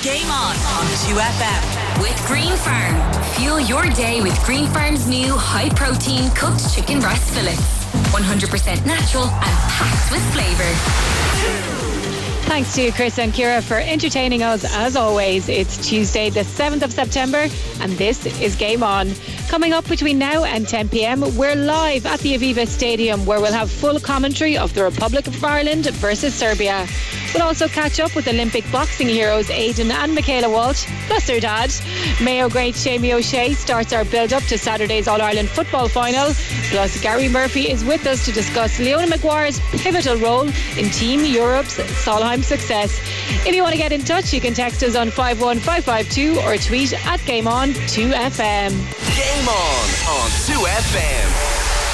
Game On 2FM. With Green Farm. Fuel your day with Green Farm's new high-protein cooked chicken breast fillets. 100% natural and packed with flavour. Thanks to Chris and Ciara for entertaining us as always. It's Tuesday the 7th of September and this is Game On. Coming up between now and 10 p.m, we're live at the Aviva Stadium where we'll have full commentary of the Republic of Ireland versus Serbia. We'll also catch up with Olympic boxing heroes Aidan and Michaela Walsh, plus their dad. Mayo great Jamie O'Shea starts our build-up to Saturday's All-Ireland football final. Plus Gary Murphy is with us to discuss Leona Maguire's pivotal role in Team Europe's Solheim success. If you want to get in touch, you can text us on 51552 or tweet at GameOn2FM. Game On 2FM.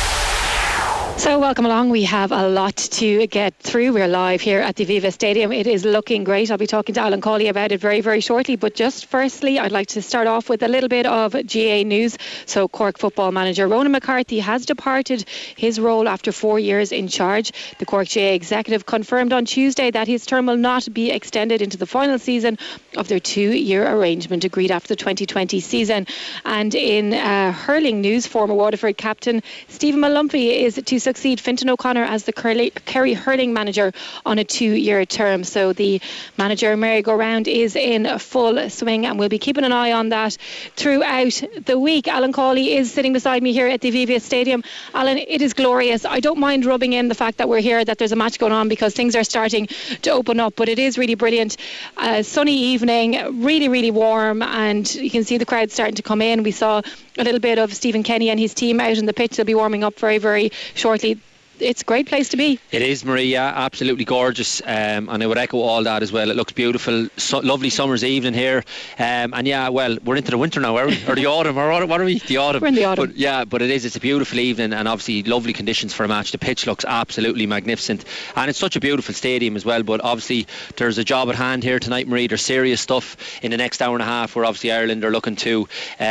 So welcome along. We have a lot to get through. We're live here at the Aviva Stadium. It is looking great. I'll be talking to Alan Cawley about it very, very shortly. But just firstly, I'd like to start off with a little bit of GA news. So Cork football manager Ronan McCarthy has departed his role after 4 years in charge. The Cork GA executive confirmed on Tuesday that his term will not be extended into the final season of their 2-year arrangement agreed after the 2020 season. And in hurling news, former Waterford captain Stephen Malumphey is to succeed Fintan O'Connor as the Kerry hurling manager on a 2-year term. So the manager merry-go-round is in full swing and we'll be keeping an eye on that throughout the week. Alan Cawley is sitting beside me here at the Aviva Stadium. Alan, it is glorious. I don't mind rubbing in the fact that we're here, that there's a match going on because things are starting to open up, but it is really brilliant. Sunny evening, really, really warm, and you can see the crowd starting to come in. We saw a little bit of Stephen Kenny and his team out on the pitch. They'll be warming up very, very shortly. It's a great place to be. It is, Maria, absolutely gorgeous, and I would echo all that as well. It looks beautiful, lovely summer's evening here, and yeah, well, we're into the winter now, are we? Or the autumn, or what are we? The autumn. We're in the autumn. But yeah, but it's a beautiful evening and obviously lovely conditions for a match. The pitch looks absolutely magnificent and it's such a beautiful stadium as well, but obviously there's a job at hand here tonight, Marie. There's serious stuff in the next hour and a half where obviously Ireland are looking to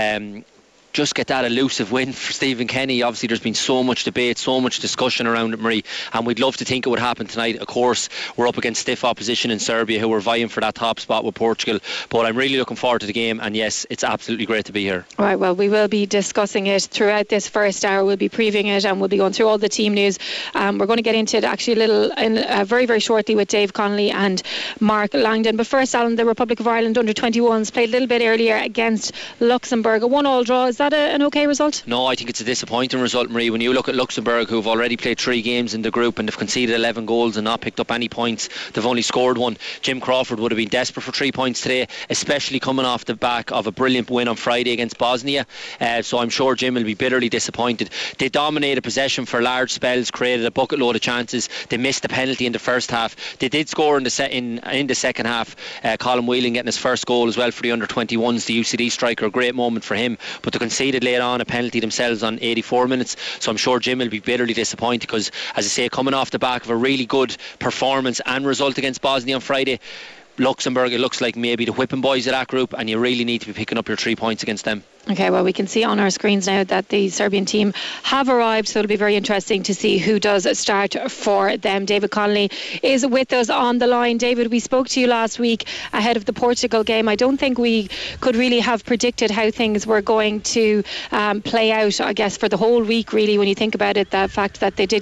just get that elusive win for Stephen Kenny. Obviously there's been so much debate, so much discussion around it, Marie, and we'd love to think it would happen tonight. Of course, we're up against stiff opposition in Serbia who are vying for that top spot with Portugal, but I'm really looking forward to the game, and yes, it's absolutely great to be here. Right, well, we will be discussing it throughout this first hour. We'll be previewing it and we'll be going through all the team news. We're going to get into it actually very, very shortly with Dave Connolly and Mark Langdon. But first, Alan, the Republic of Ireland under-21s played a little bit earlier against Luxembourg. A 1-1 draw. Is that an okay result? No, I think it's a disappointing result, Marie. When you look at Luxembourg, who've already played 3 games in the group and they've conceded 11 goals and not picked up any points, they've only scored 1. Jim Crawford would have been desperate for 3 points today, especially coming off the back of a brilliant win on Friday against Bosnia, so I'm sure Jim will be bitterly disappointed. They dominated possession for large spells, created a bucket load of chances. They missed the penalty in the first half. They did score in the second half. Colin Whelan getting his first goal as well for the under-21s, the UCD striker, a great moment for him, but they conceded late on a penalty themselves on 84 minutes, so I'm sure Jim will be bitterly disappointed because, as I say, coming off the back of a really good performance and result against Bosnia on Friday, Luxembourg, it looks like maybe the whipping boys of that group, and you really need to be picking up your 3 points against them. Okay, well, we can see on our screens now that the Serbian team have arrived, so it'll be very interesting to see who does start for them. David Connolly is with us on the line. David, we spoke to you last week ahead of the Portugal game. I don't think we could really have predicted how things were going to play out, I guess, for the whole week, really, when you think about it. The fact that they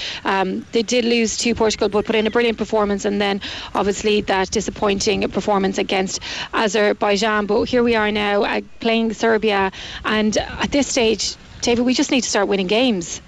did lose to Portugal, but put in a brilliant performance, and then obviously that disappointing performance against Azerbaijan. But here we are now playing Serbia. And at this stage, David, we just need to start winning games.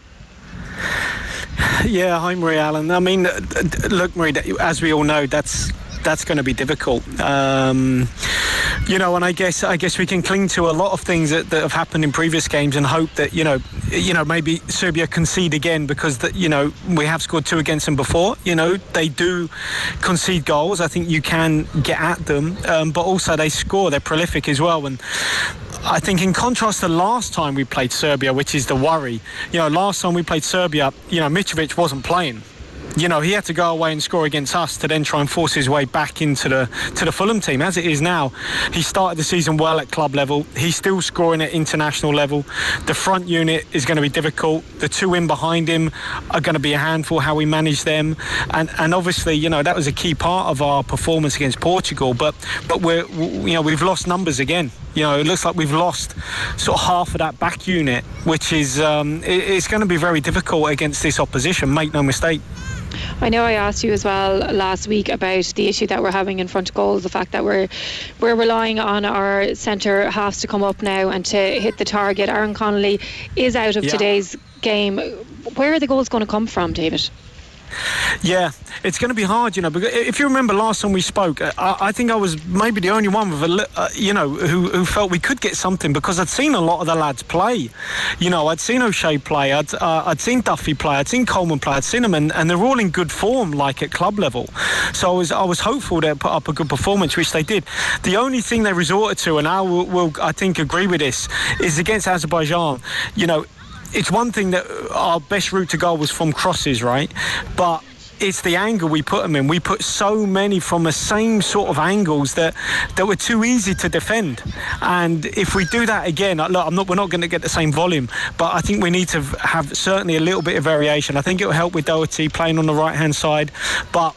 Yeah, hi Marie Allen. I mean, look, Marie, as we all know, that's going to be difficult. You know, and I guess we can cling to a lot of things that have happened in previous games and hope that you know maybe Serbia concede again, because we have scored 2 against them before. They do concede goals. I think you can get at them, but also they score. They're prolific as well. And I think in contrast to last time we played Serbia, which is the worry. Last time we played Serbia, Mitrovic wasn't playing. you know, he had to go away and score against us to then try and force his way back into the Fulham team. As it is now, he started the season well at club level. He's still scoring at international level. The front unit is going to be difficult. The two in behind him are going to be a handful, how we manage them. And obviously, you know, that was a key part of our performance against Portugal. But we've lost numbers again. You know, it looks like we've lost sort of half of that back unit, which is it's going to be very difficult against this opposition, make no mistake. I know I asked you as well last week about the issue that we're having in front of goals, the fact that we're relying on our centre halves to come up now and to hit the target. Aaron Connolly is out of today's game. Where are the goals going to come from, David? Yeah, it's going to be hard, you know, because if you remember last time we spoke, I think I was maybe the only one with who felt we could get something, because I'd seen a lot of the lads play. You know, I'd seen O'Shea play, I'd seen Duffy play, I'd seen Coleman play, I'd seen them, and they're all in good form, like at club level. So I was hopeful they'd put up a good performance, which they did. The only thing they resorted to, and I will I think agree with this, is against Azerbaijan. You know, it's one thing that our best route to goal was from crosses, right? But it's the angle we put them in. We put so many from the same sort of angles that were too easy to defend. And if we do that again, look, we're not going to get the same volume, but I think we need to have certainly a little bit of variation. I think it'll help with Doherty playing on the right-hand side, but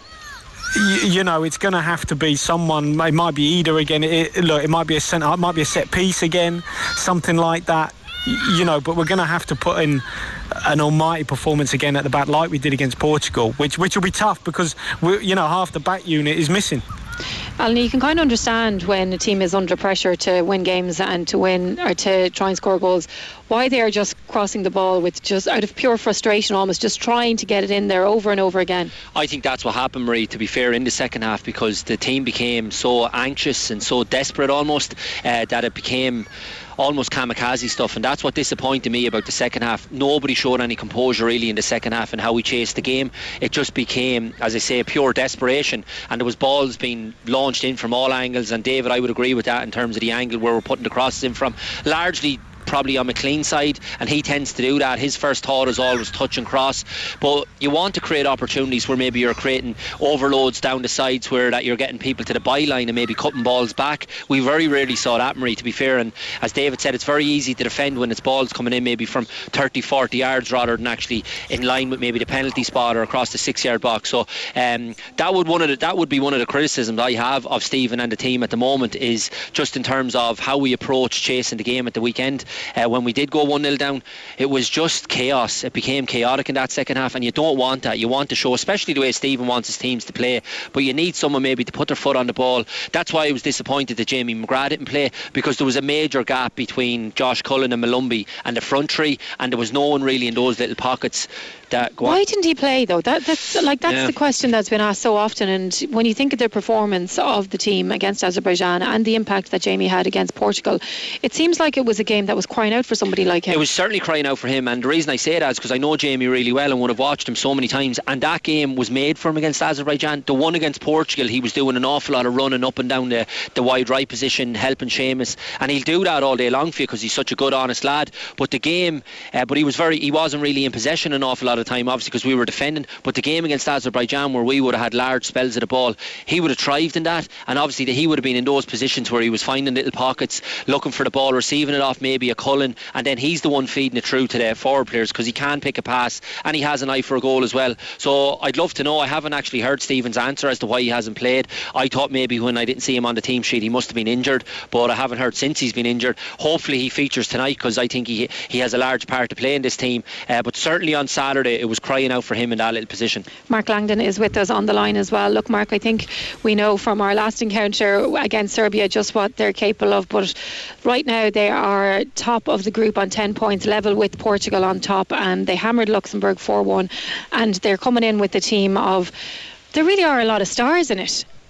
you know, it's going to have to be someone. It might be Ida again. It might be a centre. It might be a set piece again, something like that. You know, but we're going to have to put in an almighty performance again at the back, like we did against Portugal, which will be tough, because half the back unit is missing. Alan, you can kind of understand when a team is under pressure to win games and to win or to try and score goals, why they are just crossing the ball with just out of pure frustration, almost just trying to get it in there over and over again. I think that's what happened, Marie, to be fair, in the second half, because the team became so anxious and so desperate almost that it became almost kamikaze stuff, and that's what disappointed me about the second half. Nobody showed any composure really in the second half and how we chased the game. It just became, as I say, pure desperation, and there was balls being launched in from all angles, and David, I would agree with that in terms of the angle where we're putting the crosses in from, largely probably on McLean's side, and he tends to do that. His first thought is always touch and cross, but you want to create opportunities where maybe you're creating overloads down the sides, where that you're getting people to the byline and maybe cutting balls back. We very rarely saw that, Marie, to be fair, and as David said, it's very easy to defend when it's balls coming in maybe from 30-40 yards rather than actually in line with maybe the penalty spot or across the 6-yard box. So that would be one of the criticisms I have of Stephen and the team at the moment, is just in terms of how we approach chasing the game at the weekend. When we did go 1-0 down, it was just chaos. It became chaotic in that second half, and you don't want that. You want to show, especially the way Stephen wants his teams to play, but you need someone maybe to put their foot on the ball. That's why I was disappointed that Jamie McGrath didn't play, because there was a major gap between Josh Cullen and Malumbi and the front three, and there was no one really in those little pockets. Why didn't he play though? That's the question that's been asked so often. And when you think of the performance of the team against Azerbaijan and the impact that Jamie had against Portugal, it seems like it was a game that was crying out for somebody like him. It was certainly crying out for him, and the reason I say that is because I know Jamie really well and would have watched him so many times, and that game was made for him against Azerbaijan. The one against Portugal, he was doing an awful lot of running up and down the wide right position, helping Seamus, and he'll do that all day long for you because he's such a good, honest lad. But the game, but he wasn't really in possession an awful lot of time, obviously, because we were defending. But the game against Azerbaijan, where we would have had large spells of the ball, he would have thrived in that, and obviously he would have been in those positions where he was finding little pockets, looking for the ball, receiving it off maybe a Cullen, and then he's the one feeding it through to the forward players, because he can pick a pass and he has an eye for a goal as well. So I'd love to know. I haven't actually heard Stephen's answer as to why he hasn't played. I thought maybe when I didn't see him on the team sheet he must have been injured, but I haven't heard since he's been injured. Hopefully he features tonight, because I think he has a large part to play in this team, but certainly on Saturday it was crying out for him in that little position. Mark Langdon is with us on the line as well. Look, Mark, I think we know from our last encounter against Serbia just what they're capable of, but right now they are top of the group on 10 points, level with Portugal on top, and they hammered Luxembourg 4-1, and they're coming in with a team of, there really are a lot of stars in it.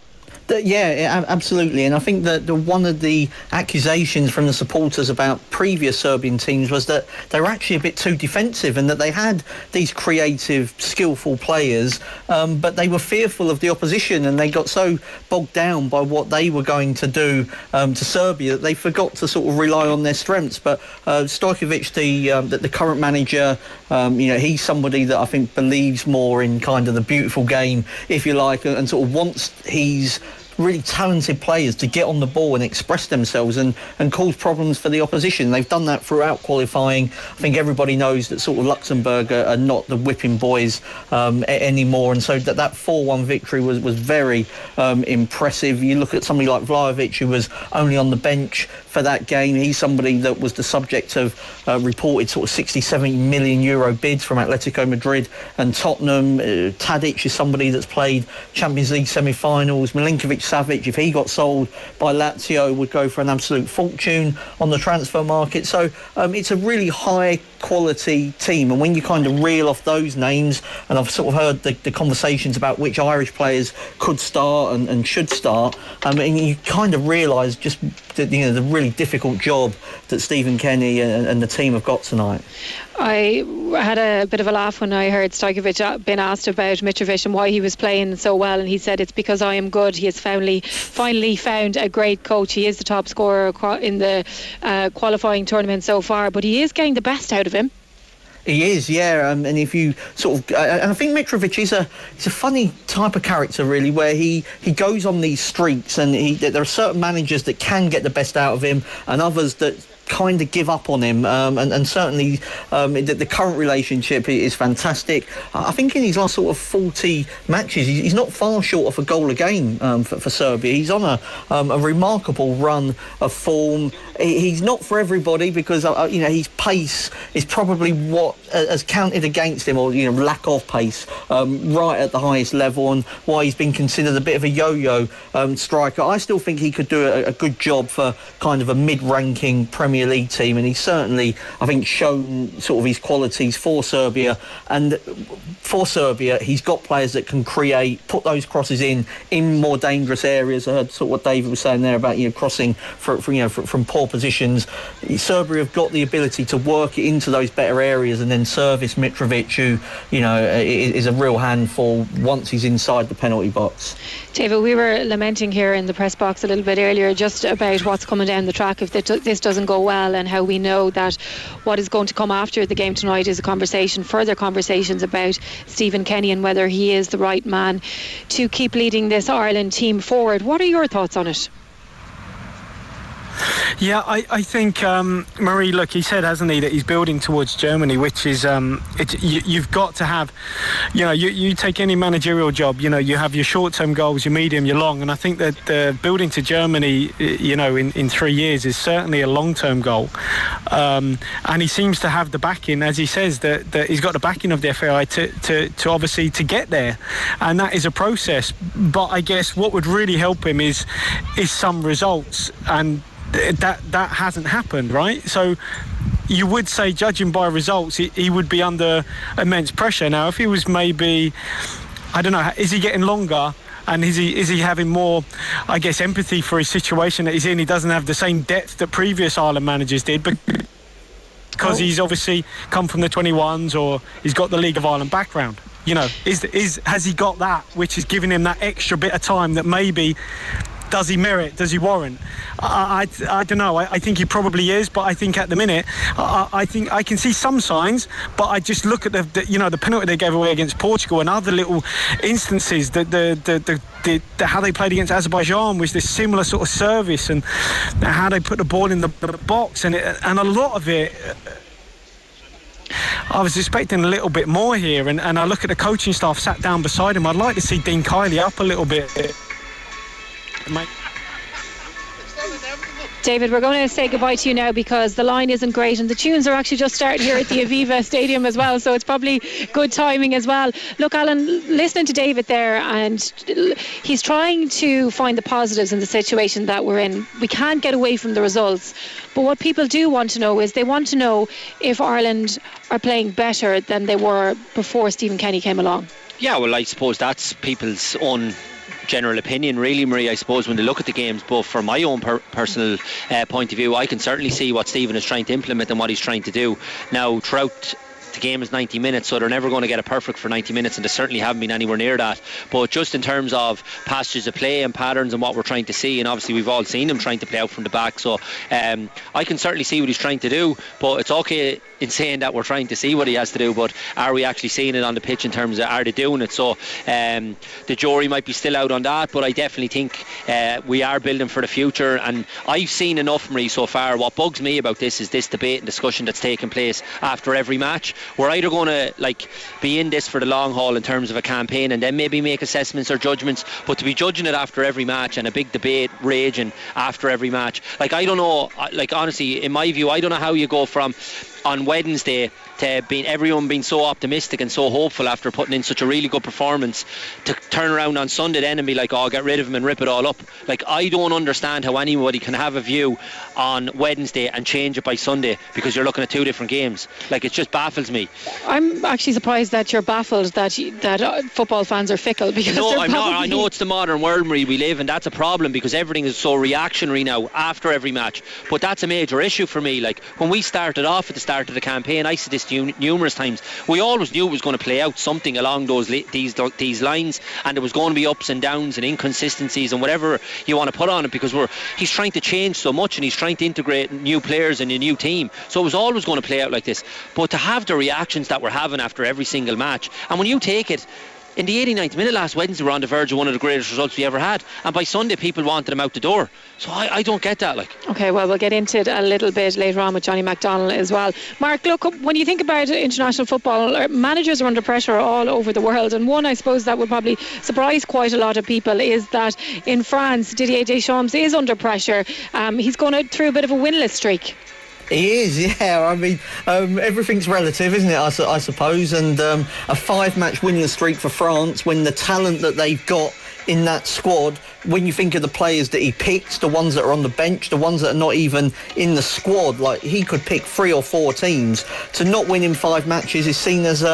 Yeah, absolutely. And I think that one of the accusations from the supporters about previous Serbian teams was that they were actually a bit too defensive and that they had these creative, skillful players, but they were fearful of the opposition and they got so bogged down by what they were going to do to Serbia that they forgot to sort of rely on their strengths. But Stojkovic, the current manager, he's somebody that I think believes more in kind of the beautiful game, if you like, and sort of wants his really talented players to get on the ball and express themselves and cause problems for the opposition. They've done that throughout qualifying. I think everybody knows that sort of Luxembourg are not the whipping boys anymore, and so that 4-1 victory was very impressive. You look at somebody like Vlahovic, who was only on the bench for that game. He's somebody that was the subject of reported sort of 60-70 million euro bids from Atletico Madrid and Tottenham. Tadic is somebody that's played Champions League semi-finals. Milinkovic-Savic, if he got sold by Lazio, would go for an absolute fortune on the transfer market. So it's a really high quality team, and when you kind of reel off those names, and I've sort of heard the conversations about which Irish players could start and should start, and you kind of realise just the really difficult job that Stephen Kenny and the team have got tonight. I had a bit of a laugh when I heard Stojkovic being asked about Mitrovic and why he was playing so well, and he said it's because I am good. He has finally found a great coach. He is the top scorer in the qualifying tournament so far, but he is getting the best out of him. He is, yeah, and if you sort of, and I think Mitrovic is a funny type of character, really, where he goes on these streaks, and there are certain managers that can get the best out of him, and others that kind of give up on him, and certainly the current relationship is fantastic. I think in his last sort of 40 matches, he's not far short of a goal a game for Serbia. He's on a remarkable run of form. He's not for everybody because his pace is probably what has counted against him, or lack of pace, right at the highest level, and why he's been considered a bit of a yo-yo striker. I still think he could do a good job for kind of a mid-ranking Premier League team, and he's certainly, I think, shown sort of his qualities for Serbia. And for Serbia, he's got players that can create, put those crosses in more dangerous areas. I heard sort of what David was saying there about crossing from poor positions. Serbia have got the ability to work it into those better areas and then service Mitrovic, who is a real handful once he's inside the penalty box. David, we were lamenting here in the press box a little bit earlier just about what's coming down the track if this doesn't go well, and how we know that what is going to come after the game tonight is further conversations about Stephen Kenny and whether he is the right man to keep leading this Ireland team forward. What are your thoughts on it? Yeah, I think, Marie, look, he said, hasn't he, that he's building towards Germany, which is, you've got to have, you take any managerial job, you have your short-term goals, your medium, your long, and I think that building to Germany, in 3 years is certainly a long-term goal. And he seems to have the backing, as he says, that he's got the backing of the FAI to obviously to get there. And that is a process. But I guess what would really help him is some results, and that hasn't happened, right? So you would say, judging by results, he would be under immense pressure. Now, if he was maybe, I don't know, is he getting longer? And is he having more, I guess, empathy for his situation that he's in? He doesn't have the same depth that previous Ireland managers did, but because he's obviously come from the 21s, or he's got the League of Ireland background. Has he got that, which is giving him that extra bit of time that maybe... Does he merit? Does he warrant? I don't know. I think he probably is, but I think at the minute, I think I can see some signs. But I just look at the penalty they gave away against Portugal and other little instances. How they played against Azerbaijan was this similar sort of service, and how they put the ball in the box, and a lot of it. I was expecting a little bit more here, and I look at the coaching staff sat down beside him. I'd like to see Dean Kiley up a little bit. David, we're going to say goodbye to you now because the line isn't great, and the tunes are actually just starting here at the Aviva Stadium as well, so it's probably good timing as well. Look, Alan, listening to David there, and he's trying to find the positives in the situation that we're in. We can't get away from the results, but what people do want to know is they want to know if Ireland are playing better than they were before Stephen Kenny came along. Yeah, well, I suppose that's people's own general opinion, really, Marie, I suppose, when they look at the games. But from my own personal point of view, I can certainly see what Stephen is trying to implement and what he's trying to do. Now, throughout the game is 90 minutes, so they're never going to get it perfect for 90 minutes, and they certainly haven't been anywhere near that. But just in terms of passages of play and patterns and what we're trying to see, and obviously we've all seen him trying to play out from the back, so I can certainly see what he's trying to do. But it's okay in saying that we're trying to see what he has to do, but are we actually seeing it on the pitch in terms of are they doing it? So the jury might be still out on that, but I definitely think we are building for the future. And I've seen enough, Marie, so far. What bugs me about this is this debate and discussion that's taking place after every match. We're either going to be in this for the long haul in terms of a campaign and then maybe make assessments or judgments, but to be judging it after every match and a big debate raging after every match, I don't know, honestly, in my view, I don't know how you go from on Wednesday to everyone being so optimistic and so hopeful after putting in such a really good performance to turn around on Sunday then and be like, oh, get rid of him and rip it all up. I don't understand how anybody can have a view on Wednesday and change it by Sunday because you're looking at two different games. It just baffles me. I'm actually surprised that you're baffled that football fans are fickle, because no, I'm not. I know it's the modern world, Marie, we live in. That's a problem because everything is so reactionary now after every match, but that's a major issue for me. When we started off at the start of the campaign, I said this numerous times, we always knew it was going to play out something along these lines, and there was going to be ups and downs and inconsistencies and whatever you want to put on it, because he's trying to change so much and he's trying to integrate new players in a new team, so it was always going to play out like this. But to have the reactions that we're having after every single match, and when you take it in the 89th minute last Wednesday, we're on the verge of one of the greatest results we ever had, and by Sunday people wanted him out the door. So I don't get that. Okay, well, we'll get into it a little bit later on with Johnny McDonnell as well. Mark, look, when you think about international football, managers are under pressure all over the world, and one, I suppose, that would probably surprise quite a lot of people is that in France, Didier Deschamps is under pressure. He's going through a bit of a winless streak. He is, yeah. I mean, everything's relative, isn't it, I suppose? And a 5-match winless streak for France, when the talent that they've got in that squad, when you think of the players that he picks, the ones that are on the bench, the ones that are not even in the squad, he could pick 3 or 4 teams. To not win in 5 matches is seen as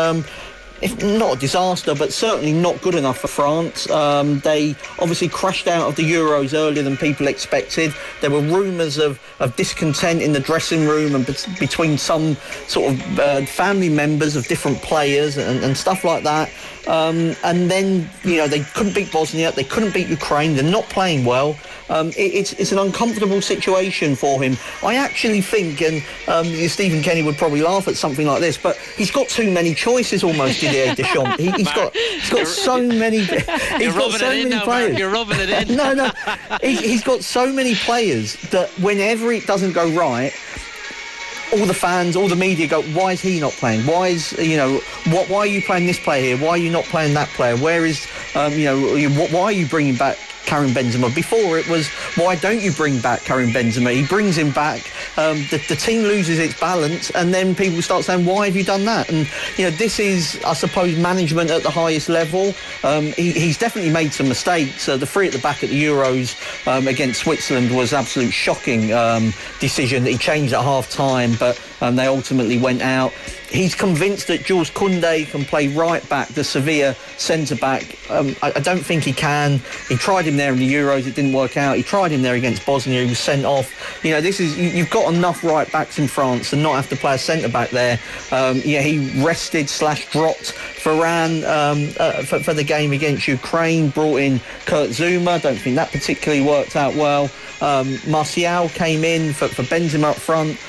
if not a disaster, but certainly not good enough for France. They obviously crashed out of the Euros earlier than people expected. There were rumours of discontent in the dressing room and between some sort of family members of different players and stuff like that. And then, they couldn't beat Bosnia, they couldn't beat Ukraine, they're not playing well. It's an uncomfortable situation for him. I actually think, and Stephen Kenny would probably laugh at something like this, but he's got too many choices almost, Didier Deschamps. He's got so many. He's got so many players. You're rubbing it in. No. He's got so many players that whenever it doesn't go right, all the fans, all the media go, why is he not playing? Why are you playing this player here? Why are you not playing that player? Where is, why are you bringing back Karim Benzema? Before it was, why don't you bring back Karim Benzema? He brings him back, the team loses its balance, and then people start saying, why have you done that? And this is, I suppose, management at the highest level. He's definitely made some mistakes. The 3 at the back at the Euros against Switzerland was absolute shocking decision that he changed at half time, but they ultimately went out. He's convinced that Jules Koundé can play right back, the Sevilla centre-back. I don't think he can. He tried him there in the Euros, it didn't work out. He tried him there against Bosnia, he was sent off. You've got enough right-backs in France to not have to play a centre-back there. He rested / dropped Varane for the game against Ukraine, brought in Kurt Zouma. Don't think that particularly worked out well. Martial came in for Benzema up front.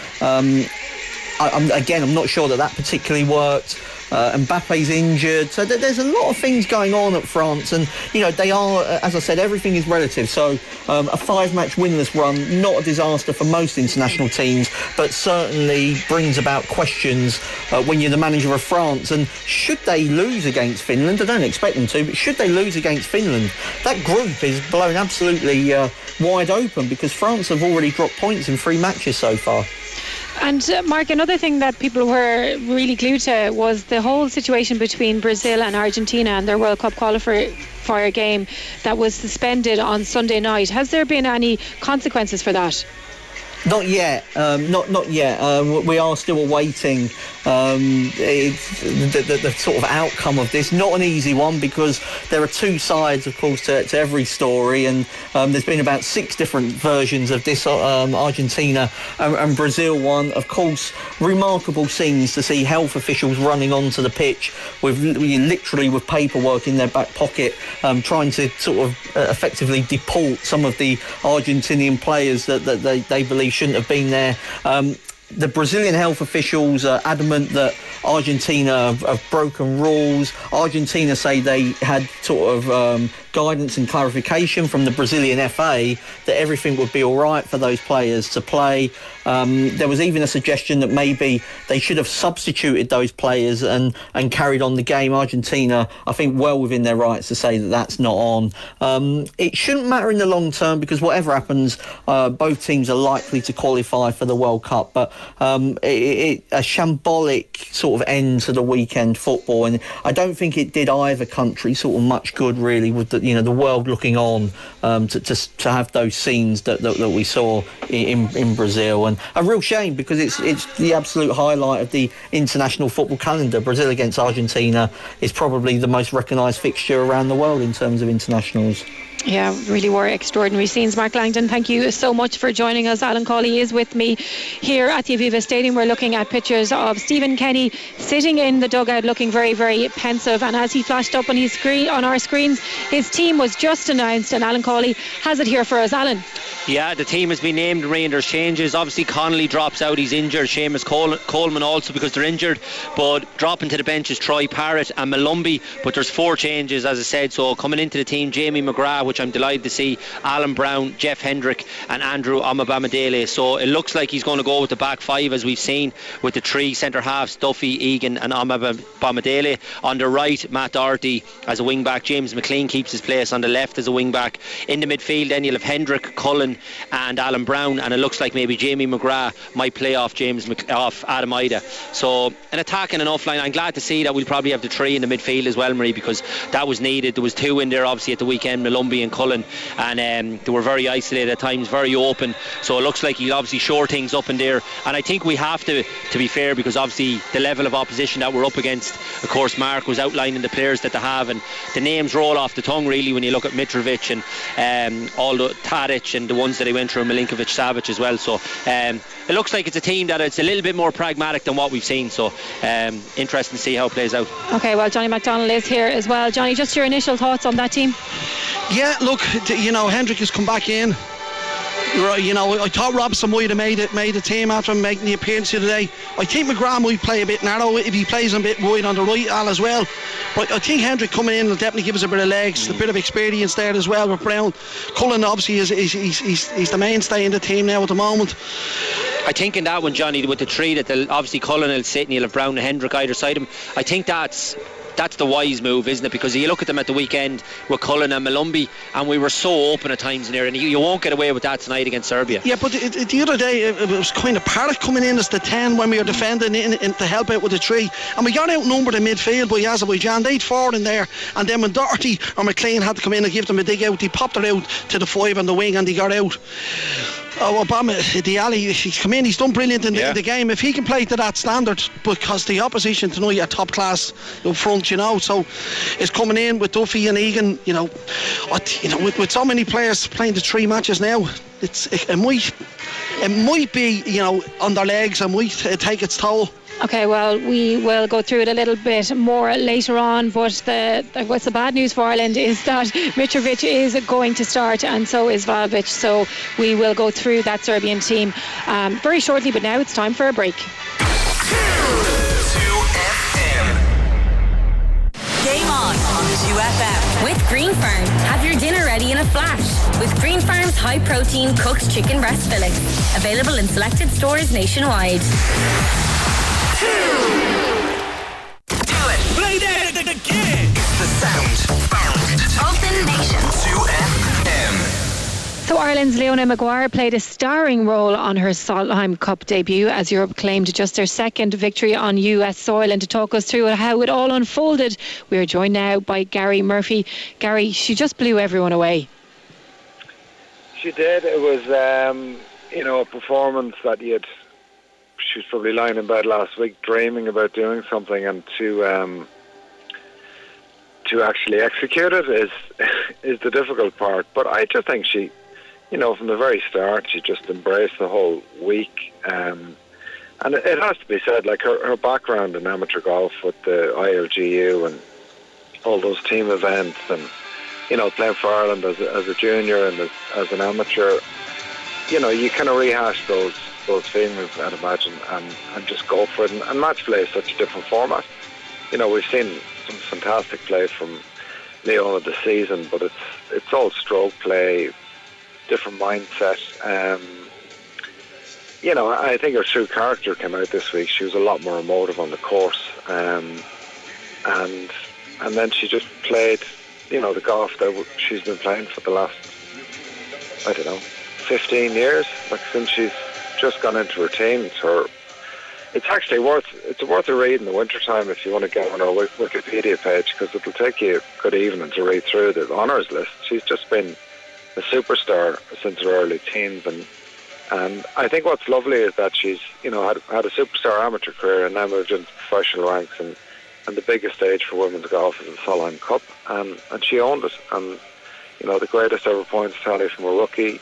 I'm not sure that particularly worked. Mbappe's injured, so there's a lot of things going on at France, and they are, as I said, everything is relative. So a 5-match winless run, not a disaster for most international teams, but certainly brings about questions when you're the manager of France. And should they lose against Finland, I don't expect them to, but should they lose against Finland, that group is blown absolutely wide open, because France have already dropped points in 3 matches so far. And Mark, another thing that people were really glued to was the whole situation between Brazil and Argentina and their World Cup qualifier game that was suspended on Sunday night. Has there been any consequences for that? Not yet. Not yet. We are still awaiting the sort of outcome of this. Not an easy one, because there are two sides, of course, to every story, and there's been about 6 different versions of this Argentina and Brazil one. Of course, remarkable scenes to see health officials running onto the pitch with literally with paperwork in their back pocket, trying to sort of effectively deport some of the Argentinian players that they believe shouldn't have been there. The Brazilian health officials are adamant that Argentina have broken rules. Argentina say they had sort of guidance and clarification from the Brazilian FA that everything would be all right for those players to play. There was even a suggestion that maybe they should have substituted those players and carried on the game. Argentina, I think, well within their rights to say that that's not on. It shouldn't matter in the long term, because whatever happens, both teams are likely to qualify for the World Cup. But a shambolic sort of end to the weekend football, and I don't think it did either country sort of much good, really, with the world looking on to have those scenes that we saw in Brazil. And a real shame, because it's the absolute highlight of the international football calendar. Brazil against Argentina is probably the most recognised fixture around the world in terms of internationals. Yeah, really were extraordinary scenes. Mark Langdon, thank you so much for joining us. Alan Cawley is with me here at the Aviva Stadium. We're looking at pictures of Stephen Kenny sitting in the dugout looking very, very pensive. And as he flashed up on his screen, on our screens, his team was just announced, and Alan Cawley has it here for us. Alan. Yeah, the team has been named, Ray, and there's changes. Obviously, Connolly drops out, he's injured. Seamus Coleman also, because they're injured. But dropping to the bench is Troy Parrott and Malumbi. But there's 4 changes, as I said. So coming into the team, Jamie McGrath, which I'm delighted to see, Alan Brown, Jeff Hendrick and Andrew Amabamadele. So it looks like he's going to go with the back 5, as we've seen, with the 3 centre halves, Duffy, Egan and Amabamadele. On the right, Matt Doherty as a wing back. James McLean keeps his place on the left as a wing back. In the midfield, then you'll have Hendrick, Cullen and Alan Brown, and it looks like maybe Jamie McGrath might play off Adam Ida. So an attacking enough line. I'm glad to see that we'll probably have the 3 in the midfield as well, Marie, because that was needed. There was 2 in there obviously at the weekend, Malumbi and Cullen, and they were very isolated at times, very open. So it looks like he'll obviously shore things up in there. And I think we have to be fair, because obviously the level of opposition that we're up against, of course, Mark was outlining the players that they have, and the names roll off the tongue really when you look at Mitrovic and all the Tadic and the ones that he went through, Milinkovic, Savic as well. So it looks like it's a team that it's a little bit more pragmatic than what we've seen. So interesting to see how it plays out. Okay, well, Johnny McDonald is here as well. Johnny, just your initial thoughts on that team? Yeah, look, Hendrick has come back in. I thought Robson might have made the team after making the appearance the other day. I think McGrath might play a bit narrow if he plays a bit wide on the right, Al, as well. But I think Hendrick coming in will definitely give us a bit of legs, a bit of experience there as well with Brown. Cullen obviously is the mainstay in the team now at the moment. I think in that one, Johnny, with the 3 that obviously Cullen will sit and you'll have Brown and Hendrick either side of him, I think that's the wise move, isn't it? Because you look at them at the weekend with Cullen and Malumbi, and we were so open at times in there, and you won't get away with that tonight against Serbia. Yeah, but the other day it was kind of Parrott coming in as the 10 when we were defending in to help out with the 3, and we got outnumbered in midfield by Azerbaijan. They'd 4 in there, and then when Doherty or McLean had to come in and give them a dig out, they popped it out to the 5 on the wing and they got out. Obama, Dialli, he's come in, he's done brilliant in the game. If he can play to that standard, because the opposition tonight are top class up front, so it's coming in with Duffy and Egan, with so many players playing the 3 matches now, it might be, on their legs, and might take its toll. Okay, well, we will go through it a little bit more later on, but what's the bad news for Ireland is that Mitrovic is going to start, and so is Vlahovic. So we will go through that Serbian team very shortly, but now it's time for a break. 2FM. Game on 2FM. With Green Farm, have your dinner ready in a flash with Green Farm's high-protein cooked chicken breast fillets. Available in selected stores nationwide. Do it. Play that again. It's the sound Of the nation. 2FM. So Ireland's Leona Maguire played a starring role on her Solheim Cup debut as Europe claimed just their 2nd victory on US soil. And to talk us through how it all unfolded, we are joined now by Gary Murphy. Gary, she just blew everyone away. She did. It was a performance that she was probably lying in bed last week dreaming about doing something, and to actually execute it is the difficult part. But I just think she, from the very start, she just embraced the whole week. And it has to be said, like her background in amateur golf with the ILGU and all those team events, and playing for Ireland as a junior and as an amateur, you kind of rehash those feelings, I'd imagine, and just go for it. And match play is such a different format. We've seen some fantastic play from Leona this season, but it's all stroke play, different mindset. I think her true character came out this week. She was a lot more emotive on the course, and then she just played, the golf that she's been playing for the last, 15 years, like since she's just gone into her teens. It's actually worth a read in the wintertime if you want to get on her Wikipedia page, because it'll take you a good evening to read through the honours list. She's just been a superstar since her early teens, and I think what's lovely is that she's had a superstar amateur career and now moved into professional ranks, and the biggest stage for women's golf is the Solheim Cup, and she owned it, and the greatest ever points tally from a rookie.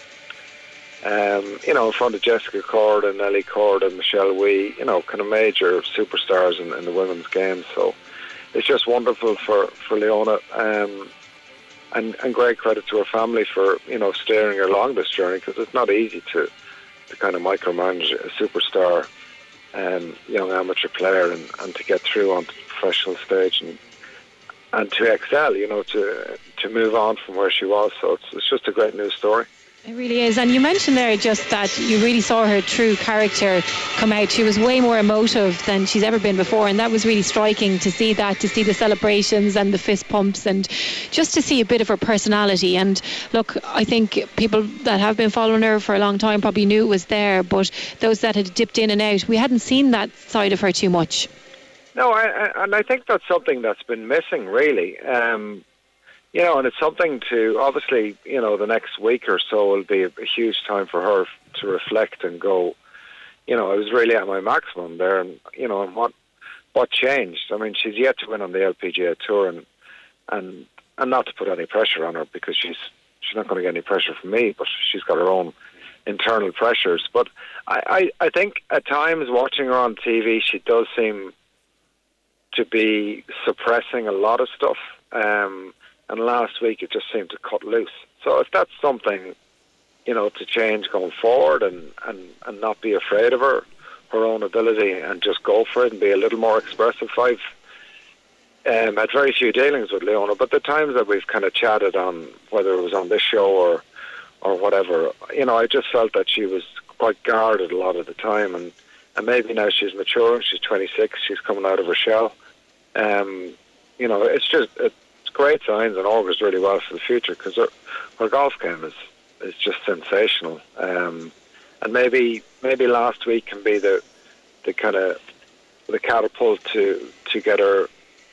In front of Jessica Cord and Nellie Cord and Michelle Wee, kind of major superstars in the women's game. So it's just wonderful for Leona, and great credit to her family for, steering her along this journey, because it's not easy to kind of micromanage a superstar young amateur player and to get through onto the professional stage and to excel, to move on from where she was. So it's just a great news story. It really is. And you mentioned there just that you really saw her true character come out. She was way more emotive than she's ever been before, and that was really striking to see the celebrations and the fist pumps, and just to see a bit of her personality. And look, I think people that have been following her for a long time probably knew it was there, but those that had dipped in and out, we hadn't seen that side of her too much. No, and I think that's something that's been missing, really. And it's something to, obviously, the next week or so will be a huge time for her to reflect and go, I was really at my maximum there, and, and what changed? I mean, she's yet to win on the LPGA Tour, and not to put any pressure on her, because she's not going to get any pressure from me, but she's got her own internal pressures. But I think at times watching her on TV, she does seem to be suppressing a lot of stuff. And last week it just seemed to cut loose. So if that's something, to change going forward and not be afraid of her own ability and just go for it and be a little more expressive. I've had very few dealings with Leona, but the times that we've kind of chatted on, whether it was on this show or whatever, I just felt that she was quite guarded a lot of the time, and maybe now she's maturing, she's 26, she's coming out of her shell. It's great signs and augurs really well for the future, because her golf game is just sensational. And maybe last week can be the kind of the catapult to get her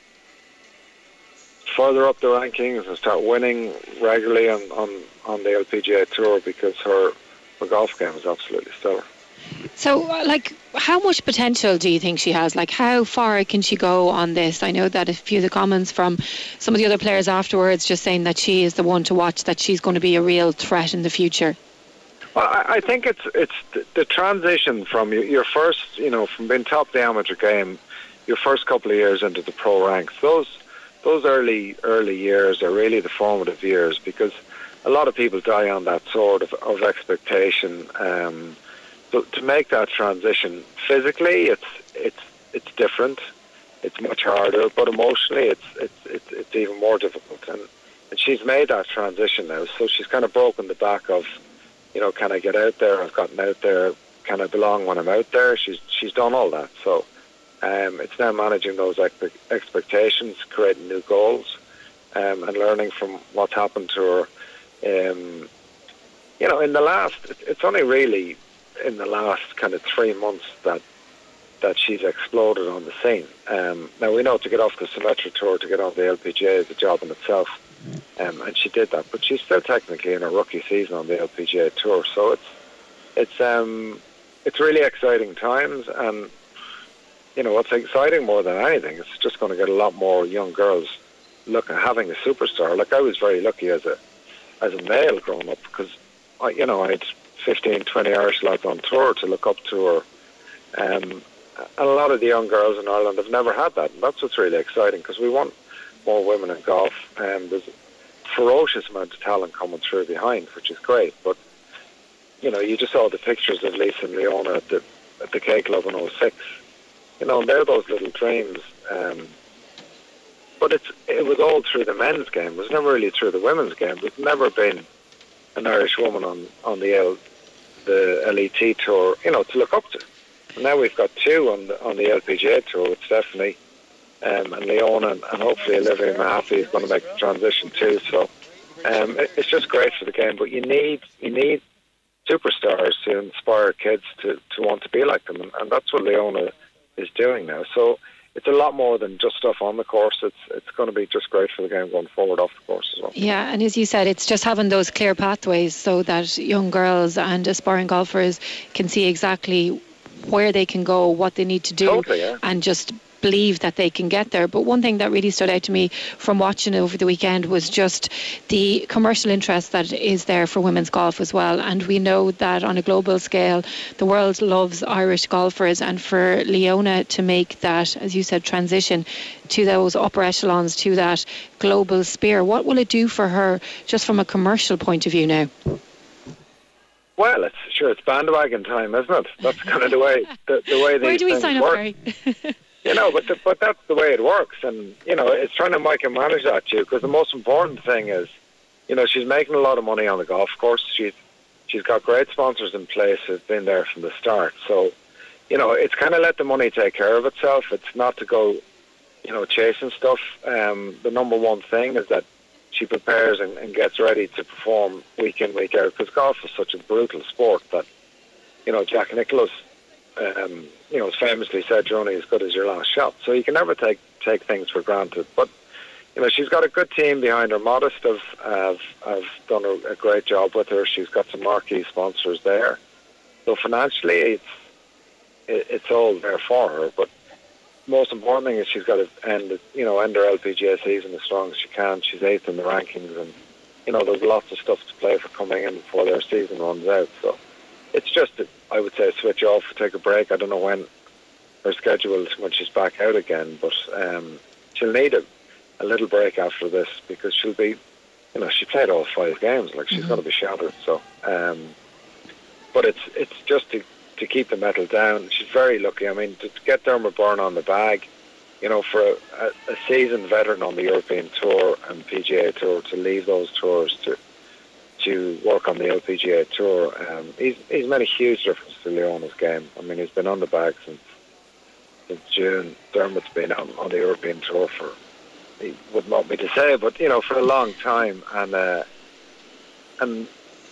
further up the rankings and start winning regularly on the LPGA Tour, because her golf game is absolutely stellar. So, how much potential do you think she has? How far can she go on this? I know that a few of the comments from some of the other players afterwards just saying that she is the one to watch, that she's going to be a real threat in the future. Well, I think it's the transition from your first, from being top of the amateur game, your first couple of years into the pro ranks. Those early years are really the formative years, because a lot of people die on that sort of expectation. So to make that transition physically, it's different, it's much harder, but emotionally it's even more difficult. And she's made that transition now, so she's kind of broken the back of, can I get out there? I've gotten out there. Can I belong when I'm out there? She's done all that. So it's now managing those expectations, creating new goals, and learning from what's happened to her. It's only really in the last kind of 3 months that she's exploded on the scene. Now we know to get off the Symetra Tour, to get on the LPGA is a job in itself, and she did that, but she's still technically in her rookie season on the LPGA Tour, so it's really exciting times, and what's exciting more than anything, it's just going to get a lot more young girls having a superstar. Like, I was very lucky as a male growing up, because I had 15, 20 Irish lads on tour to look up to her, and a lot of the young girls in Ireland have never had that, and that's what's really exciting, because we want more women in golf, and there's a ferocious amount of talent coming through behind, which is great. But you just saw the pictures of Lisa and Leona at the K Club in 06. And they're those little dreams. But it was all through the men's game. It was never really through the women's game. There's never been an Irish woman on the LET tour, to look up to. And now we've got two on the LPGA tour with Stephanie and Leona, and hopefully Olivia Mahaffey is going to make the transition too. So it's just great for the game. But you need superstars to inspire kids to want to be like them, and that's what Leona is doing now. So it's a lot more than just stuff on the course. It's going to be just great for the game going forward off the course as well. Yeah, and as you said, it's just having those clear pathways so that young girls and aspiring golfers can see exactly where they can go, what they need to do, totally, yeah. And just believe that they can get there. But one thing that really stood out to me from watching over the weekend was just the commercial interest that is there for women's golf as well. And we know that on a global scale, the world loves Irish golfers, and for Leona to make that, as you said, transition to those upper echelons, to that global sphere, what will it do for her just from a commercial point of view now? Well, it's bandwagon time, isn't it? That's kind of the way these Where do we things sign up, work. Gary? But that's the way it works, and it's trying to micromanage that too. Because the most important thing is, she's making a lot of money on the golf course. She's got great sponsors in place who've been there from the start. So, it's kind of let the money take care of itself. It's not to go, chasing stuff. The number one thing is that she prepares and gets ready to perform week in, week out, because golf is such a brutal sport that, Jack Nicklaus, has famously said you're only as good as your last shot. So you can never take things for granted. But, she's got a good team behind her. Modest have done a great job with her. She's got some marquee sponsors there. So financially, it's all there for her. But most important thing is she's got to end her LPGA season as strong as she can. She's 8th in the rankings, and there's lots of stuff to play for coming in before their season runs out. So it's just, I would say, switch off, take a break. I don't know when her schedule is, when she's back out again, but she'll need a little break after this, because she'll be, she played all 5 games, like she's going to be shattered. So, but it's just to keep the metal down. She's very lucky. I mean, to get Dermot Byrne on the bag, for a seasoned veteran on the European Tour and PGA Tour to leave those tours to work on the LPGA Tour, he's made a huge difference to Leona's game. I mean, he's been on the bag since June. Dermot's been on the European Tour for, he wouldn't want me to say, but for a long time, and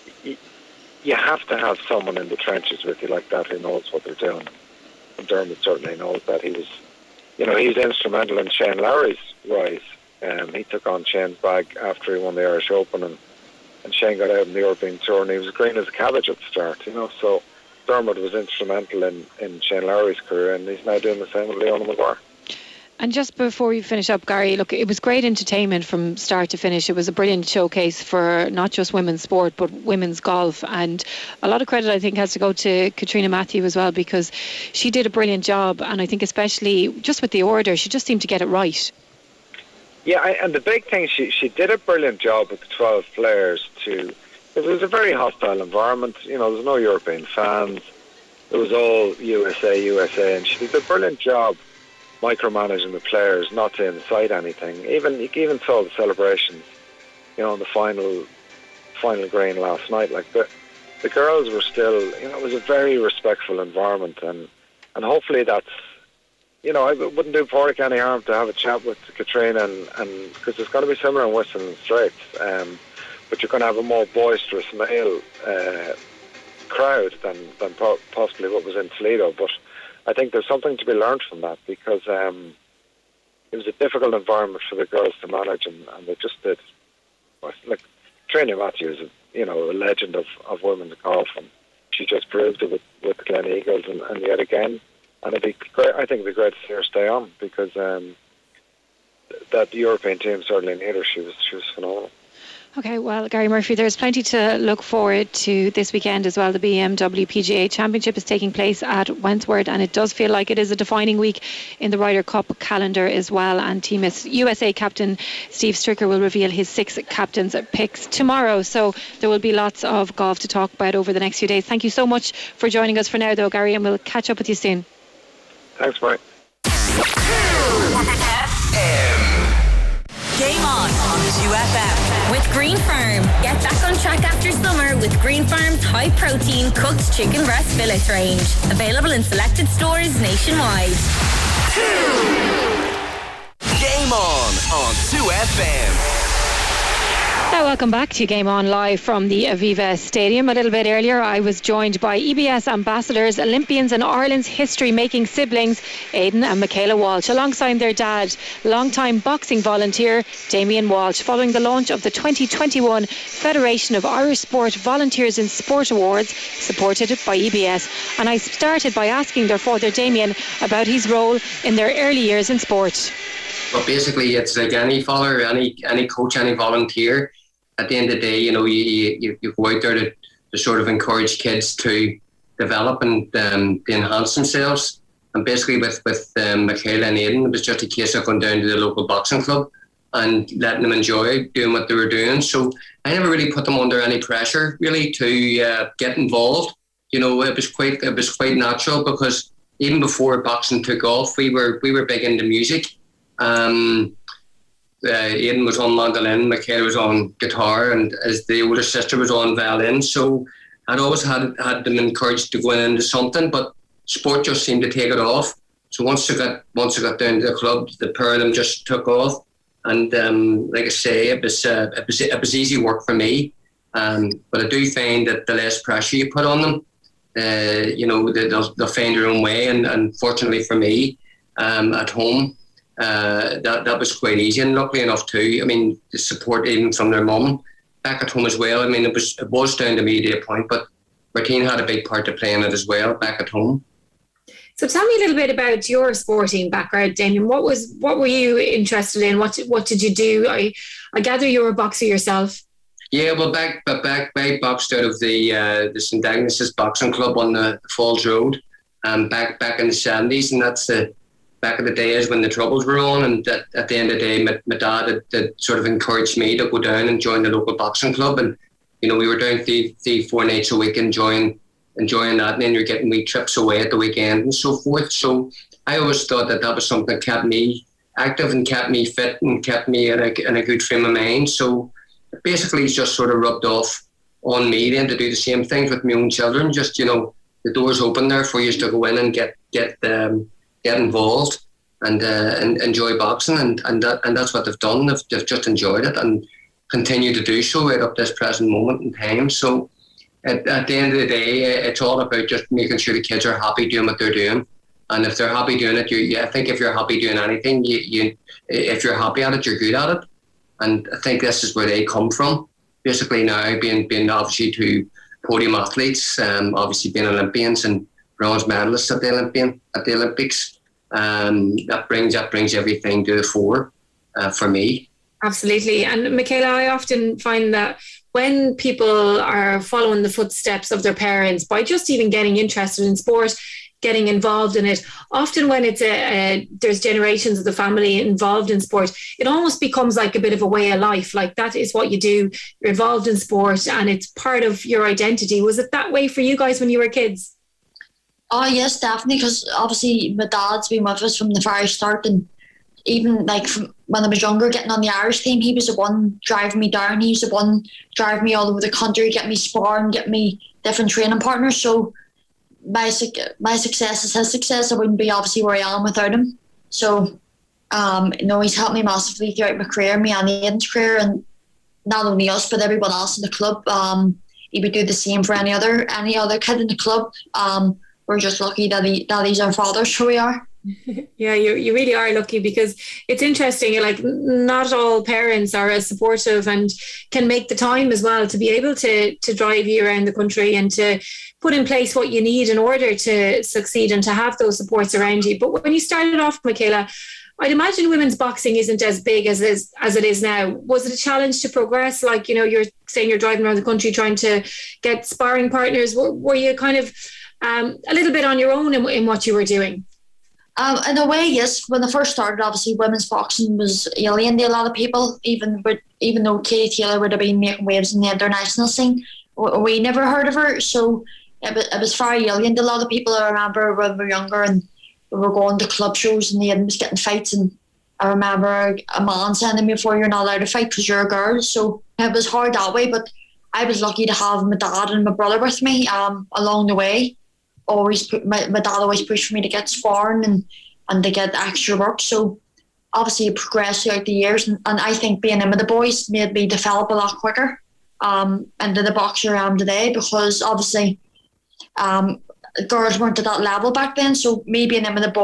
you have to have someone in the trenches with you like that who knows what they're doing. And Dermot certainly knows that. He was, he's instrumental in Shane Lowry's rise. He took on Shane's bag after he won the Irish Open, and Shane got out in the European Tour, and he was green as a cabbage at the start, So Dermot was instrumental in Shane Lowry's career, and he's now doing the same with Leona Maguire. And just before we finish up, Gary, look, it was great entertainment from start to finish. It was a brilliant showcase for not just women's sport, but women's golf. And a lot of credit, I think, has to go to Katrina Matthew as well, because she did a brilliant job. And I think especially just with the order, she just seemed to get it right. Yeah, and the big thing, she did a brilliant job with the 12 players too. It was a very hostile environment. There's no European fans. It was all USA, and she did a brilliant job micromanaging the players not to incite anything. You even saw the celebrations, on the final green last night. Like the girls were still, it was a very respectful environment, and hopefully that's, I wouldn't do Porrick any harm to have a chat with Katrina, and because it's going to be similar in Whistling Straits, but you're going to have a more boisterous male crowd than possibly what was in Toledo. But I think there's something to be learned from that, because it was a difficult environment for the girls to manage, and they just did. Like Katrina Matthew is a legend of women's golf, and she just proved it with the Glen Eagles and yet again. And it'd be great. I think it'd be great to see her stay on because that European team certainly needed her. She was phenomenal. Okay, well, Gary Murphy, there's plenty to look forward to this weekend as well. The BMW PGA Championship is taking place at Wentworth, and it does feel like it is a defining week in the Ryder Cup calendar as well. And Team USA captain Steve Stricker will reveal his 6 captains' picks tomorrow. So there will be lots of golf to talk about over the next few days. Thank you so much for joining us for now, though, Gary, and we'll catch up with you soon. Thanks, Mike. Game on 2FM. With Green Farm. Get back on track after summer with Green Farm's high-protein cooked chicken breast fillet range. Available in selected stores nationwide. Game on 2FM. Now, welcome back to Game On live from the Aviva Stadium. A little bit earlier, I was joined by EBS ambassadors, Olympians and Ireland's history-making siblings, Aidan and Michaela Walsh, alongside their dad, long-time boxing volunteer, Damien Walsh, following the launch of the 2021 Federation of Irish Sport Volunteers in Sport Awards, supported by EBS. And I started by asking their father, Damien, about his role in their early years in sport. But basically, it's like any father, any coach, any volunteer. At the end of the day, you know, you go out there to sort of encourage kids to develop and to enhance themselves. And basically, with Michaela and Aidan, it was just a case of going down to the local boxing club and letting them enjoy doing what they were doing. So I never really put them under any pressure, really, to get involved. You know, it was quite natural because even before boxing took off, we were big into music. Aidan was on mandolin, Michaela was on guitar, and as the older sister was on violin. So I'd always had them encouraged to go into something, but sport just seemed to take it off. So once I got down to the club, the pair of them just took off, and like I say, it was easy work for me. But I do find that the less pressure you put on them, you know, they'll find their own way. And fortunately for me, at home, that was quite easy, and luckily enough too. I mean, the support even from their mum back at home as well. I mean, it was down to me to a point, but Martine had a big part to play in it as well back at home. So tell me a little bit about your sporting background, Damien. What were you interested in? What did you do? I gather you were a boxer yourself. Yeah, well, back I boxed out of the St Agnes's Boxing Club on the Falls Road, back in the 70s, and that's back in the days when the Troubles were on. And at the end of the day, my dad had sort of encouraged me to go down and join the local boxing club, and you know, we were down 4 nights a week enjoying that, and then you're getting wee trips away at the weekend and so forth. So I always thought that was something that kept me active and kept me fit and kept me in a good frame of mind. So basically it's just sort of rubbed off on me then to do the same things with my own children. Just, you know, the door's open there for you to go in and get involved and enjoy boxing, and that's what they've done. They've just enjoyed it and continue to do so right up this present moment in time. So at the end of the day, it's all about just making sure the kids are happy doing what they're doing. And if they're happy doing it, I think if you're happy doing anything, if you're happy at it, you're good at it. And I think this is where they come from. Basically now being obviously two podium athletes, obviously being Olympians and bronze medalists at the Olympics, that brings everything to the fore for me. Absolutely. And Michaela, I often find that when people are following the footsteps of their parents by just even getting interested in sport, getting involved in it, often when it's there's generations of the family involved in sport, it almost becomes like a bit of a way of life. Like that is what you do. You're involved in sport and it's part of your identity. Was it that way for you guys when you were kids? Oh yes, definitely, because obviously my dad's been with us from the very start, and even like from when I was younger, getting on the Irish team, he was the one driving me down. He was the one driving me all over the country, get me sparring, get me different training partners. So my success is his success. I wouldn't be obviously where I am without him. So you know, he's helped me massively throughout my career, me and Aidan's career, and not only us but everyone else in the club. He would do the same for any other kid in the club. We're just lucky that he's our father, so we are. Yeah, you really are lucky, because it's interesting, like not all parents are as supportive and can make the time as well to be able to drive you around the country and to put in place what you need in order to succeed and to have those supports around you. But when you started off, Michaela, I'd imagine women's boxing isn't as big as it is now. Was it a challenge to progress? Like, you're saying you're driving around the country trying to get sparring partners. Were you kind of a little bit on your own in what you were doing? In a way, yes. When I first started, obviously women's boxing was alien to a lot of people. Even though Katie Taylor would have been making waves in the international scene, we never heard of her. So it was very alien to a lot of people. I remember when we were younger and we were going to club shows and the was getting fights, and I remember a man saying to me, before, you're not allowed to fight because you're a girl. So it was hard that way, but I was lucky to have my dad and my brother with me along the way. My dad always pushed for me to get sparring and to get extra work. So obviously it progressed throughout the years, and I think being in with the boys made me develop a lot quicker into the boxer I am today, because obviously girls weren't at that level back then. So me being in with the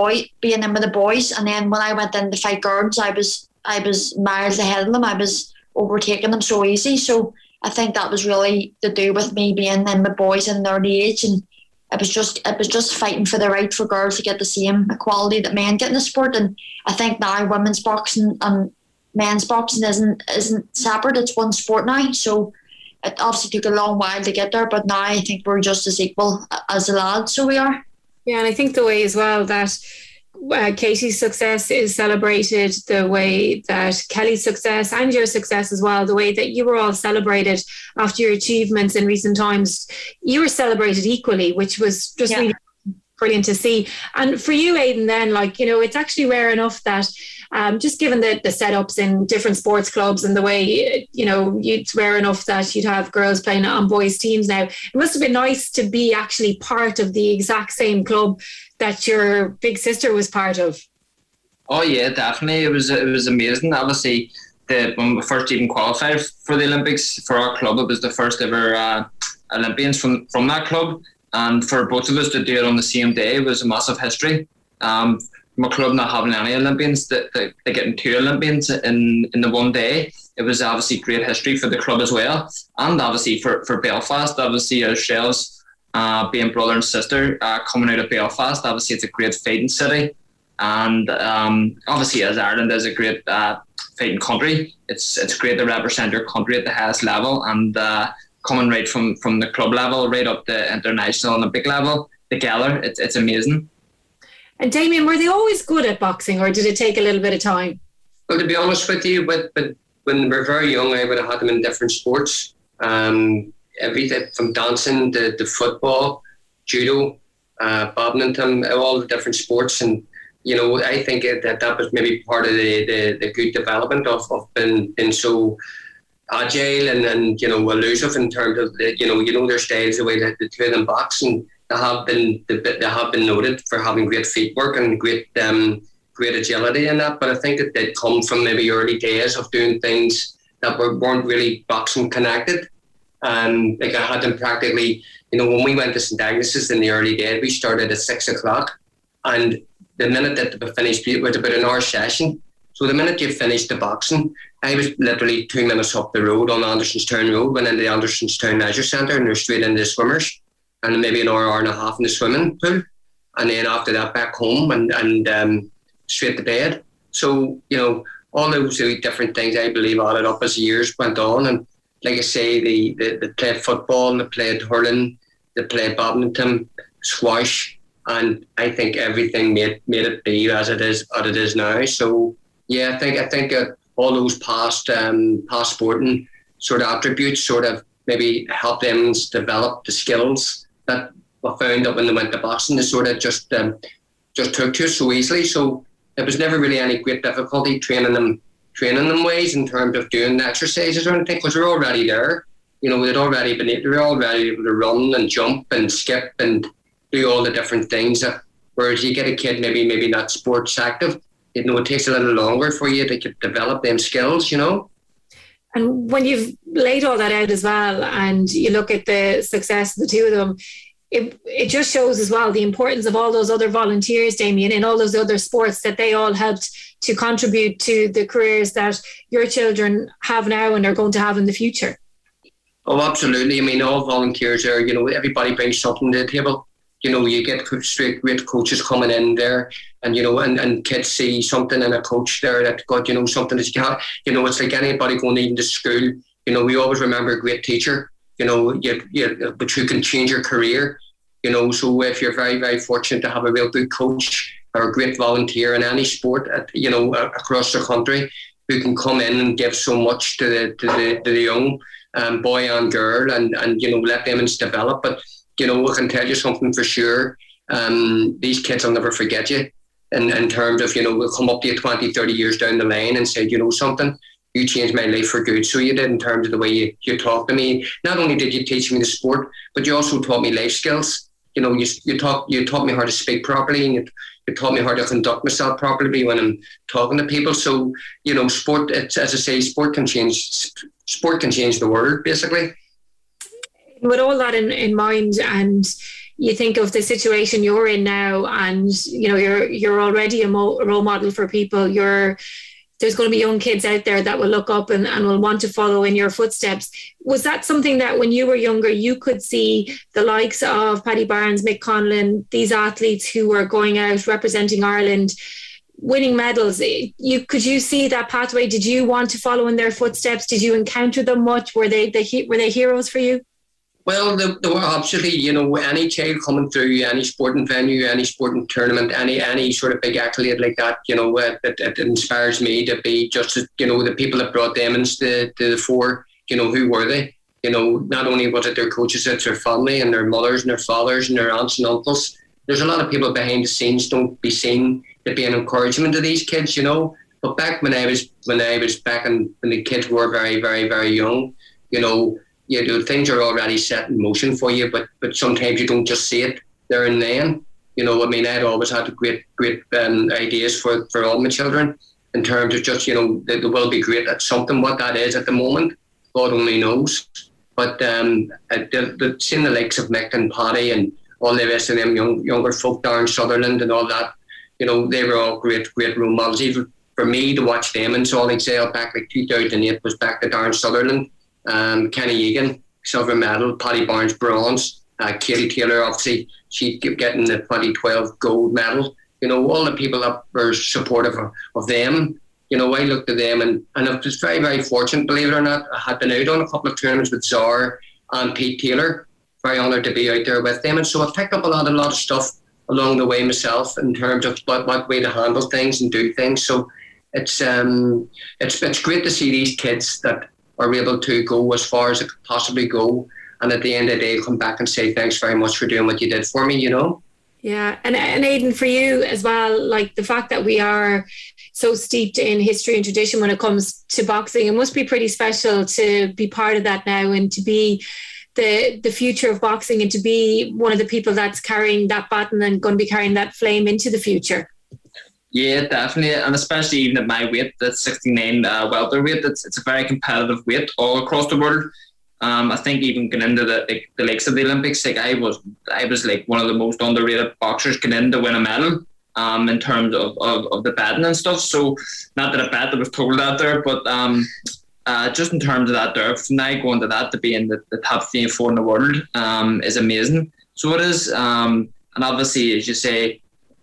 boys, and then when I went in to fight girls, I was miles ahead of them. I was overtaking them so easy. So I think that was really to do with me being in with boys at an early age, and it was just fighting for the right for girls to get the same equality that men get in the sport. And I think now women's boxing and men's boxing isn't separate. It's one sport now. So it obviously took a long while to get there, but now I think we're just as equal as the lads. So we are. Yeah, and I think the way as well that Katie's success is celebrated, the way that Kelly's success and your success as well, the way that you were all celebrated after your achievements in recent times, you were celebrated equally, which was just really brilliant to see. And for you, Aidan, then, it's actually rare enough that just given the setups in different sports clubs and the way, it's rare enough that you'd have girls playing on boys' teams now. It must have been nice to be actually part of the exact same club that your big sister was part of. Oh yeah, definitely. It was amazing. Obviously, when we first even qualified for the Olympics for our club, it was the first ever Olympians from that club, and for both of us to do it on the same day was a massive history. From a club not having any Olympians, that getting 2 Olympians in the one day, it was obviously great history for the club as well, and obviously for Belfast. Obviously ourselves, being brother and sister, coming out of Belfast, obviously it's a great fighting city, and obviously as Ireland is a great fighting country, it's great to represent your country at the highest level, and coming right from the club level right up to international Olympic level together, it's amazing. And Damien, were they always good at boxing, or did it take a little bit of time? Well, to be honest with you, but when they were very young, I would have had them in different sports. Everything from dancing to football, judo, badminton, all the different sports. And, I think that was maybe part of the good development of being so agile and elusive in terms of their styles, the way that the two of them box, and they have been noted for having great feet work and great agility in that. But I think it did come from maybe early days of doing things that weren't really boxing connected. Like I had them practically, when we went to St Agnes's in the early days, we started at 6 o'clock, and the minute that we finished, it was about an hour session. So the minute you finished the boxing, I was literally 2 minutes up the road on Andersonstown Road, went into the Andersonstown Leisure Centre, and they're straight into the swimmers, and maybe an hour and a half in the swimming pool, and then after that back home and straight to bed. So, all those different things, I believe, added up as years went on. And like I say, they played football, and they played hurling, they played badminton, squash, and I think everything made it be as it is now. So yeah, I think all those past sporting sort of attributes sort of maybe helped them develop the skills that we found that when they went to boxing, they sort of just took to it so easily. So it was never really any great difficulty training them ways in terms of doing the exercises or anything, because we're already there. They're already able to run and jump and skip and do all the different things. Whereas you get a kid maybe not sports active, it takes a little longer for you to develop them skills, And when you've laid all that out as well, and you look at the success of the two of them, it just shows as well the importance of all those other volunteers, Damien, in all those other sports, that they all helped to contribute to the careers that your children have now and are going to have in the future. Oh, absolutely. I mean, all volunteers are, everybody brings something to the table. You get great coaches coming in there, and and kids see something in a coach there that got something that you can't. It's like anybody going even to school. We always remember a great teacher. But who can change your career. So if you're very, very fortunate to have a real good coach or a great volunteer in any sport, across the country, who can come in and give so much to the young boy and girl, and let them develop. But I can tell you something for sure. These kids will never forget you. In terms of, we'll come up to you 20, 30 years down the line and say, something, you changed my life for good. So you did, in terms of the way you talked to me. Not only did you teach me the sport, but you also taught me life skills. You taught me how to speak properly, and you taught me how to conduct myself properly when I'm talking to people. So, sport, as I say, sport can change the world, basically. With all that in mind, and you think of the situation you're in now, and you're already a role model for people. There's going to be young kids out there that will look up and will want to follow in your footsteps. Was that something that when you were younger, you could see the likes of Paddy Barnes, Mick Conlon, these athletes who were going out representing Ireland, winning medals? Could you see that pathway? Did you want to follow in their footsteps? Did you encounter them much? Were they heroes for you? Well, there were absolutely, any child coming through any sporting venue, any sporting tournament, any sort of big accolade like that, it inspires me to be just, the people that brought them into the fore, who were they? Not only was it their coaches, it's their family and their mothers and their fathers and their aunts and uncles. There's a lot of people behind the scenes don't be seen to be an encouragement to these kids, But back when I was back when the kids were very, very, very young, things are already set in motion for you, but sometimes you don't just see it there and then. I'd always had great ideas for all my children in terms of just, they will be great at something. What that is at the moment, God only knows. But seeing the likes of Mick and Paddy and all the rest of them younger folk, Darren Sutherland and all that, they were all great role models. Even for me to watch them in Salt Lake City back like 2008 was back to Darren Sutherland. Kenny Egan, silver medal, Paddy Barnes, bronze, Katie Taylor, obviously, she getting the 2012 gold medal. All the people that were supportive of them, I looked at them and I was very, very fortunate, believe it or not. I had been out on a couple of tournaments with Czar and Pete Taylor. Very honoured to be out there with them. And so I picked up a lot of stuff along the way myself in terms of what way to handle things and do things. So it's great to see these kids that are able to go as far as it could possibly go, and at the end of the day come back and say thanks very much for doing what you did for me. Yeah, and Aidan, for you as well, like the fact that we are so steeped in history and tradition when it comes to boxing, it must be pretty special to be part of that now and to be the future of boxing and to be one of the people that's carrying that baton and going to be carrying that flame into the future. Yeah, definitely, and especially even at my weight, that's 69 welterweight. It's a very competitive weight all across the world. I think even going into the likes of the Olympics, like I was like one of the most underrated boxers going in to win a medal. In terms of the betting and stuff. So not that I bet, I was told that there, but just in terms of that there, from now going to that to be in the top 3 and 4 in the world is amazing. So it is, and obviously as you say,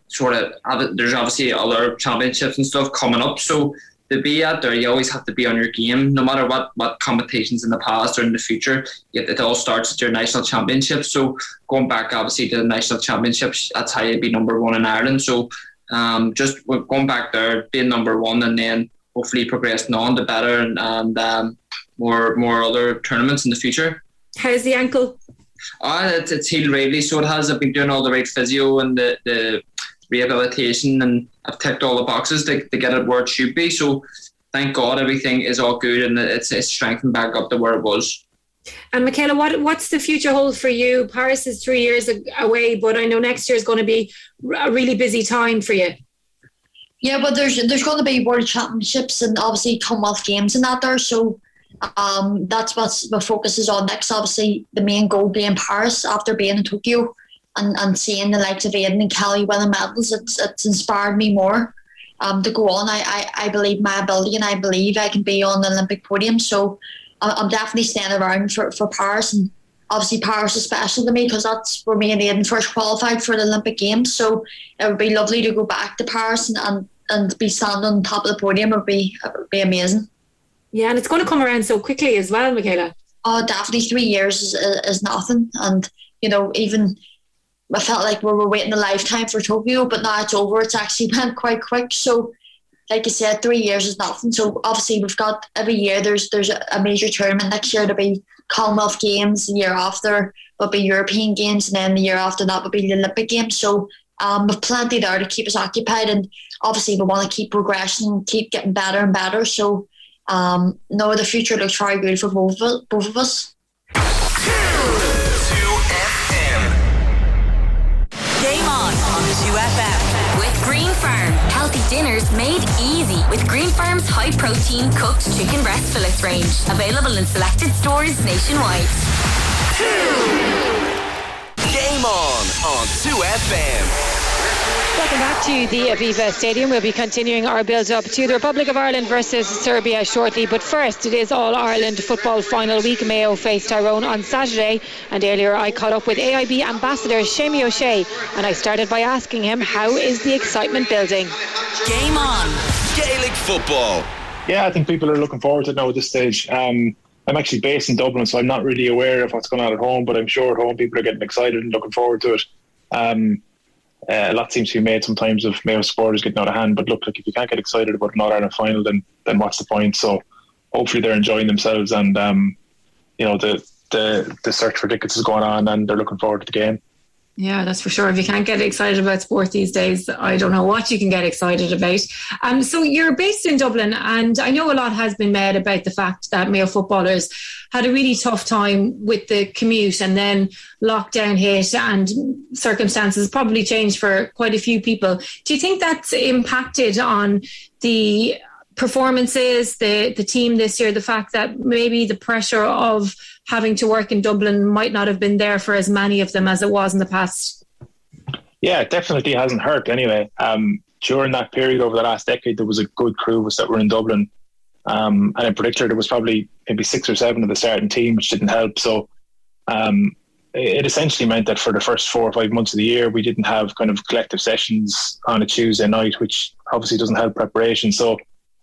there's obviously other championships and stuff coming up. So to be out there, you always have to be on your game, no matter what competitions in the past or in the future. It all starts at your national championship. So going back obviously to the national championships, that's how you'd be number 1 in Ireland. So just going back there, being number 1, and then hopefully progressing on to better and more other tournaments in the future. How's the ankle? It's healed rightly. So it has. I've been doing all the right physio and the rehabilitation, and I've ticked all the boxes to get it where it should be. So thank God everything is all good and it's strengthened back up to where it was. And Michaela, what's the future hold for you? Paris is 3 years away, but I know next year is going to be a really busy time for you. Yeah, but there's going to be World Championships and obviously Commonwealth Games and that there. So that's what the focus is on next. Obviously, the main goal being Paris after being in Tokyo. and seeing the likes of Aidan and Kelly winning medals, it's inspired me more to go on. I believe my ability, and I believe I can be on the Olympic podium. So I'm definitely staying around for Paris, and obviously Paris is special to me because that's where me and Aidan first qualified for the Olympic Games. So it would be lovely to go back to Paris and be standing on top of the podium. It would be amazing. Yeah, and it's going to come around so quickly as well, Michaela. Oh, definitely 3 years is nothing. And, even I felt like we were waiting a lifetime for Tokyo, but now it's over. It's actually went quite quick. So, like I said, 3 years is nothing. So, obviously, we've got every year there's a major tournament. Next year, there'll be Commonwealth Games. The year after will be European Games. And then the year after that will be the Olympic Games. So, we've plenty there to keep us occupied. And obviously, we want to keep progressing, keep getting better and better. So, no, the future looks very good for both of us. 2FM. Game on 2FM. With Green Farm. Healthy dinners made easy with Green Farm's high protein cooked chicken breast fillets range. Available in selected stores nationwide. Game on 2FM. Welcome back to the Aviva Stadium. We'll be continuing our build-up to the Republic of Ireland versus Serbia shortly. But first, it is All-Ireland football final week. Mayo faced Tyrone on Saturday. And earlier I caught up with AIB ambassador Shamie O'Shea. And I started by asking him, how is the excitement building? Game on. Gaelic football. Yeah, I think people are looking forward to it now at this stage. I'm actually based in Dublin, so I'm not really aware of what's going on at home. But I'm sure at home people are getting excited and looking forward to it. A lot seems to be made sometimes of Mayo supporters getting out of hand, but look, like if you can't get excited about an All-Ireland final, then what's the point? So hopefully they're enjoying themselves, and the search for tickets is going on, and they're looking forward to the game. Yeah, that's for sure. If you can't get excited about sport these days, I don't know what you can get excited about. So you're based in Dublin, and I know a lot has been made about the fact that Mayo footballers had a really tough time with the commute, and then lockdown hit and circumstances probably changed for quite a few people. Do you think that's impacted on the performances, the team this year, the fact that maybe the pressure of having to work in Dublin might not have been there for as many of them as it was in the past? Yeah, it definitely hasn't hurt anyway. During that period over the last decade, there was a good crew of us that were in Dublin. And in particular, there was probably maybe 6 or 7 of the starting team, which didn't help. So it essentially meant that for the first 4 or 5 months of the year, we didn't have kind of collective sessions on a Tuesday night, which obviously doesn't help preparation. So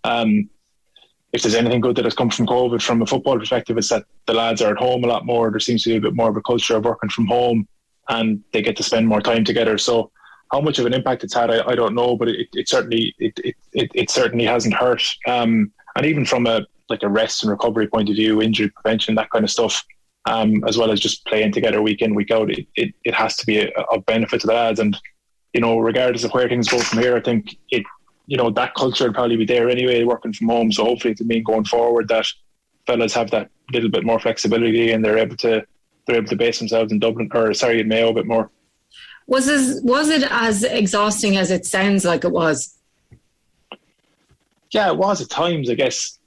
if there's anything good that has come from COVID from a football perspective, it's that the lads are at home a lot more. There seems to be a bit more of a culture of working from home, and they get to spend more time together. So how much of an impact it's had, I don't know, but it certainly hasn't hurt. And even from a rest and recovery point of view, injury prevention, that kind of stuff, as well as just playing together week in, week out, it has to be a benefit to the lads. And regardless of where things go from here, I think that culture will probably be there anyway, working from home. So hopefully it means going forward that fellas have that little bit more flexibility, and they're able to base themselves in in Mayo a bit more. Was it as exhausting as it sounds like it was? Yeah, it was at times, I guess.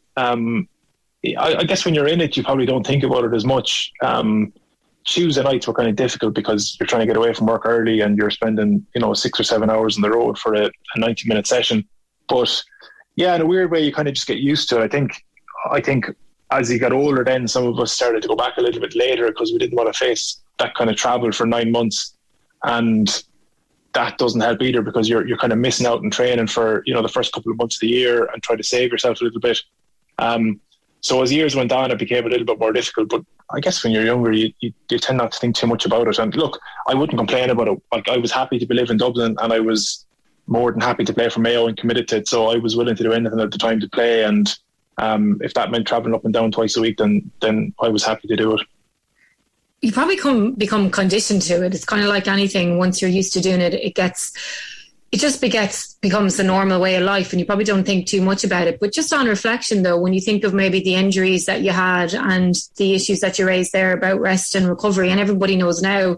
I guess when you're in it, you probably don't think about it as much. Tuesday nights were kind of difficult because you're trying to get away from work early, and you're spending 6 or 7 hours on the road for a 90-minute session. But yeah, in a weird way, you kind of just get used to it. I think as you got older, then some of us started to go back a little bit later because we didn't want to face that kind of travel for 9 months, and that doesn't help either because you're kind of missing out on training for the first couple of months of the year and try to save yourself a little bit. So as years went on, it became a little bit more difficult. But I guess when you're younger, you tend not to think too much about it. And look, I wouldn't complain about it. Like, I was happy to live in Dublin, and I was more than happy to play for Mayo and committed to it. So I was willing to do anything at the time to play. And if that meant travelling up and down twice a week, then I was happy to do it. You probably become conditioned to it. It's kind of like anything. Once you're used to doing it, becomes the normal way of life, and you probably don't think too much about it. But just on reflection, though, when you think of maybe the injuries that you had and the issues that you raised there about rest and recovery, and everybody knows now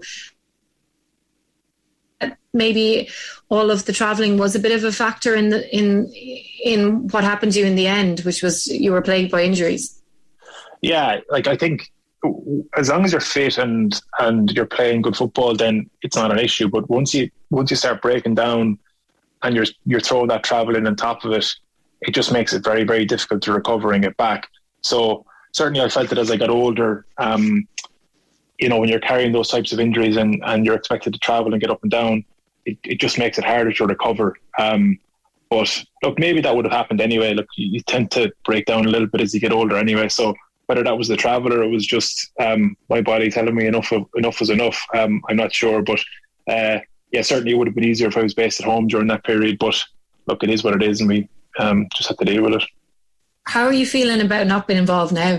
that maybe all of the travelling was a bit of a factor in what happened to you in the end, which was you were plagued by injuries. Yeah, I think as long as you're fit and you're playing good football, then it's not an issue. But once you start breaking down and you're throwing that travel in on top of it, it just makes it very, very difficult to recover and get back. So certainly I felt that as I got older, when you're carrying those types of injuries and you're expected to travel and get up and down, it just makes it harder to recover. But look, maybe that would have happened anyway. Look, you tend to break down a little bit as you get older anyway. So whether that was the travel or it was just my body telling me enough was enough, I'm not sure. But certainly it would have been easier if I was based at home during that period. But look, it is what it is, and we just have to deal with it. How are you feeling about not being involved now?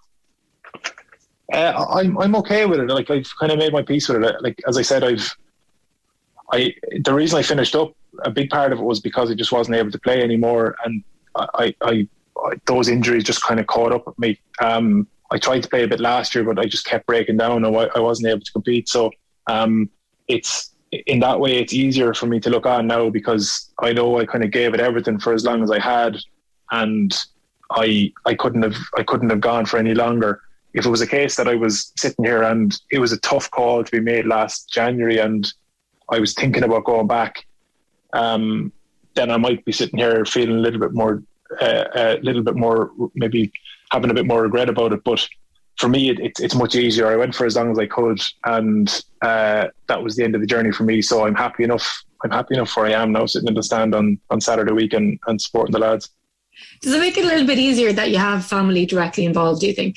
I'm okay with it. Like, I've kind of made my peace with it. Like, as I said, the reason I finished up, a big part of it was because I just wasn't able to play anymore, and I those injuries just kind of caught up with me. I tried to play a bit last year, but I just kept breaking down, and I wasn't able to compete. So it's in that way, it's easier for me to look on now because I know I kind of gave it everything for as long as I had, and I couldn't have gone for any longer. If it was a case that I was sitting here and it was a tough call to be made last January and I was thinking about going back, then I might be sitting here feeling a little bit more, maybe having a bit more regret about it. But for me, it's much easier. I went for as long as I could, and that was the end of the journey for me. So I'm happy enough. I'm happy enough where I am now, sitting in the stand on Saturday week and supporting the lads. Does it make it a little bit easier that you have family directly involved, do you think?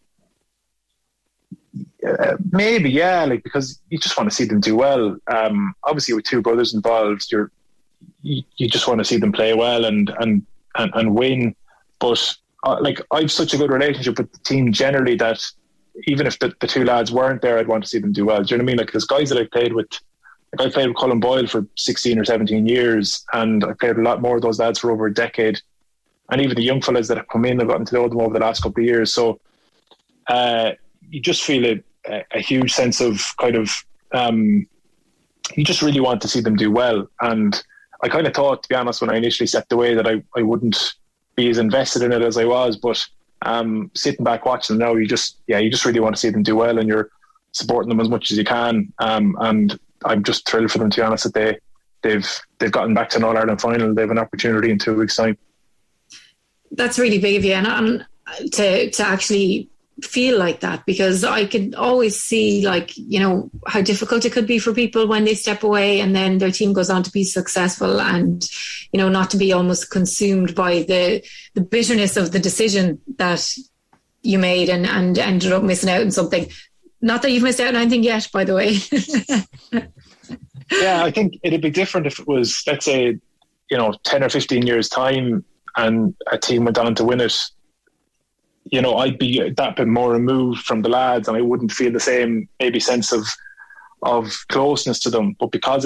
Maybe, yeah. Like, because you just want to see them do well. Obviously, with two brothers involved, you just want to see them play well and win. But I've such a good relationship with the team generally that even if the two lads weren't there, I'd want to see them do well. Do you know what I mean? Like, there's guys that I played with. Like, I played with Colin Boyle for 16 or 17 years, and I played with a lot more of those lads for over a decade. And even the young fellas that have come in, I've gotten to know them over the last couple of years. So you just feel a huge sense of kind of, you just really want to see them do well. And I kind of thought, to be honest, when I initially stepped away that I wouldn't be as invested in it as I was. But sitting back watching them now, you just really want to see them do well, and you're supporting them as much as you can. And I'm just thrilled for them, to be honest, that they've gotten back to an All-Ireland final. They have an opportunity in 2 weeks' time. That's really big of you, and to actually feel like that, because I could always see, like, how difficult it could be for people when they step away and then their team goes on to be successful, and not to be almost consumed by the bitterness of the decision that you made and ended up missing out on something. Not that you've missed out on anything yet, by the way. Yeah, I think it'd be different if it was, let's say, 10 or 15 years time and a team went on to win it. I'd be that bit more removed from the lads, and I wouldn't feel the same maybe sense of closeness to them. But because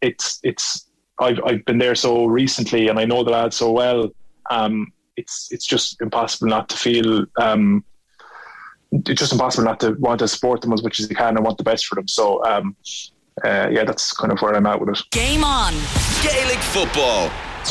I've been there so recently and I know the lads so well, it's just impossible not to feel. It's just impossible not to want to support them as much as you can and want the best for them. So that's kind of where I'm at with it. Game on. Gaelic football.